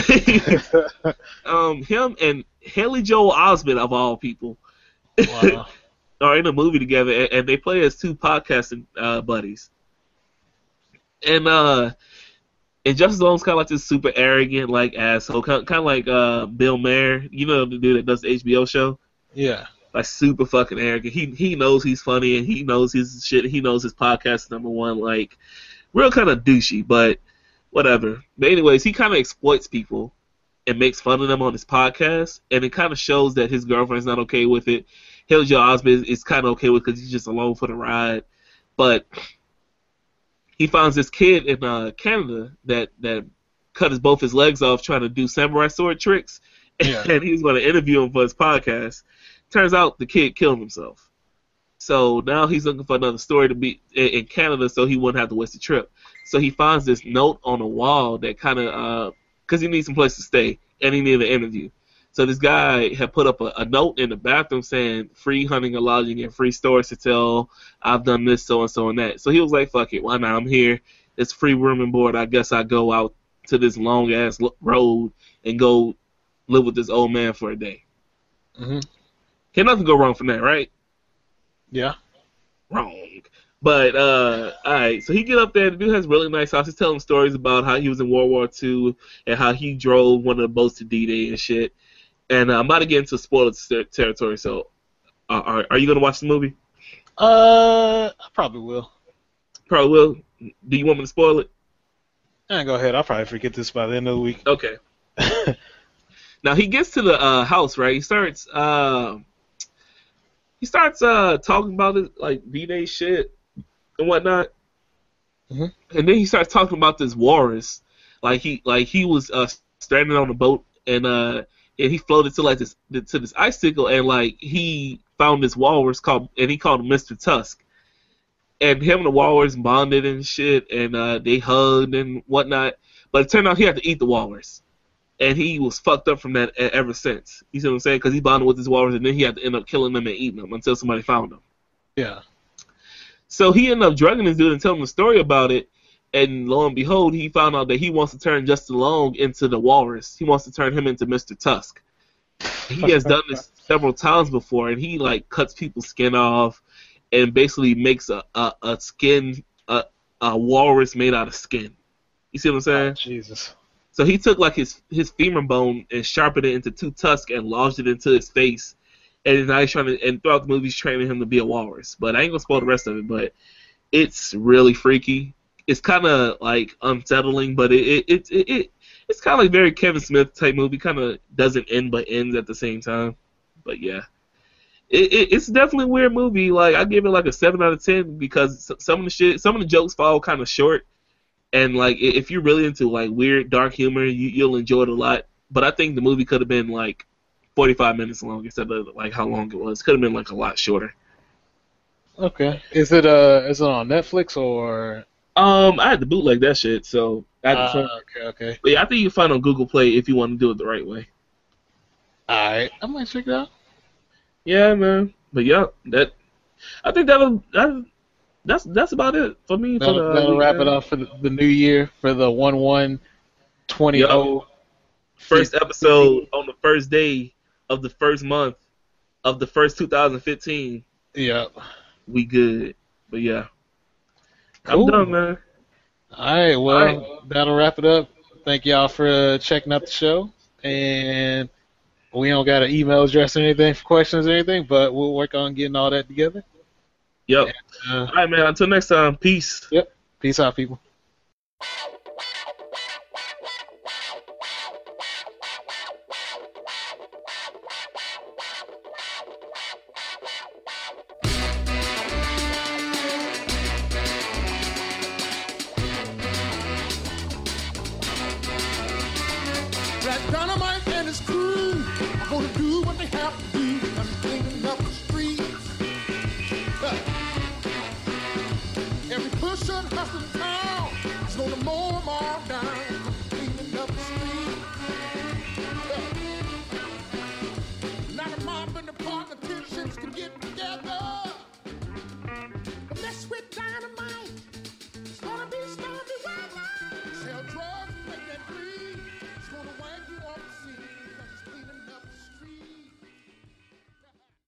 Him and Haley Joel Osment, of all people, wow. are in a movie together, and they play as two podcasting buddies. And Justin Long's kind of like this super arrogant, like asshole, kind of like Bill Maher, you know, the dude that does the HBO show. Yeah, like super fucking arrogant. He knows he's funny and he knows his shit. He knows his podcast is number one. Like real kind of douchey, but whatever. But anyways, he kind of exploits people and makes fun of them on his podcast, and it kind of shows that his girlfriend's not okay with it. Haley Joel Osment is kind of okay with it because he's just along for the ride, but he finds this kid in Canada that cut both his legs off trying to do samurai sword tricks, and he was going to interview him for his podcast. Turns out the kid killed himself. So now he's looking for another story to be in Canada so he wouldn't have to waste the trip. So he finds this note on a wall that kind of, because he needs some place to stay and he needed an interview. So this guy had put up a note in the bathroom saying free hunting and lodging and free stories to tell. I've done this, so and so and that. So he was like, fuck it, why not? I'm here. It's free room and board. I guess I go out to this long ass road and go live with this old man for a day. Mm-hmm. Can nothing go wrong from that, right? Yeah. Wrong. But, alright, so he get up there, the dude has a really nice house. He's telling stories about how he was in World War II and how he drove one of the boats to D-Day and shit. And I'm about to get into spoiler territory. So, are you gonna watch the movie? I probably will. Probably will. Do you want me to spoil it? Go ahead. I'll probably forget this by the end of the week. Okay. Now he gets to the house, right? He starts talking about it, like V-Day shit and whatnot. Mm-hmm. And then he starts talking about this walrus, like he was stranded on a boat, and he floated to this icicle, and like he found this walrus and he called him Mr. Tusk. And him and the walrus bonded and shit, and they hugged and whatnot. But it turned out he had to eat the walrus. And he was fucked up from that ever since. You see what I'm saying? Because he bonded with this walrus, and then he had to end up killing them and eating them until somebody found him. Yeah. So he ended up drugging this dude and telling him the story about it. And lo and behold, he found out that he wants to turn Justin Long into the walrus. He wants to turn him into Mr. Tusk. He has done this several times before, and he like cuts people's skin off and basically makes a walrus made out of skin. You see what I'm saying? Oh, Jesus. So he took like his femur bone and sharpened it into 2 tusks and lodged it into his face. And now he's and throughout the movie he's training him to be a walrus. But I ain't gonna spoil the rest of it, but it's really freaky. It's kind of like unsettling, but it's kind of like very Kevin Smith type movie. Kind of doesn't end but ends at the same time. But yeah. It's definitely a weird movie. Like I give it like a 7 out of 10 because some of the jokes fall kind of short, and like if you're really into like weird dark humor, you'll enjoy it a lot. But I think the movie could have been like 45 minutes long instead of like how long it was. Could have been like a lot shorter. Okay. Is it on Netflix or? I had to bootleg that shit, so I had to find. Okay. But yeah, I think you can find it on Google Play if you want to do it the right way. Alright, I might check it out. Yeah, man. But yeah, I think that's about it for me. That'll wrap it up for the new year, for the 1/1/20. Yep. First episode on the first day of the first month of the first 2015. Yep. We good. But yeah. Cool. I'm done, man. Alright, well, that'll wrap it up. Thank y'all for checking out the show. And we don't got an email address or anything for questions or anything, but we'll work on getting all that together. Yep. All right, man. Until next time. Peace. Yep. Peace out, people. Dynamite.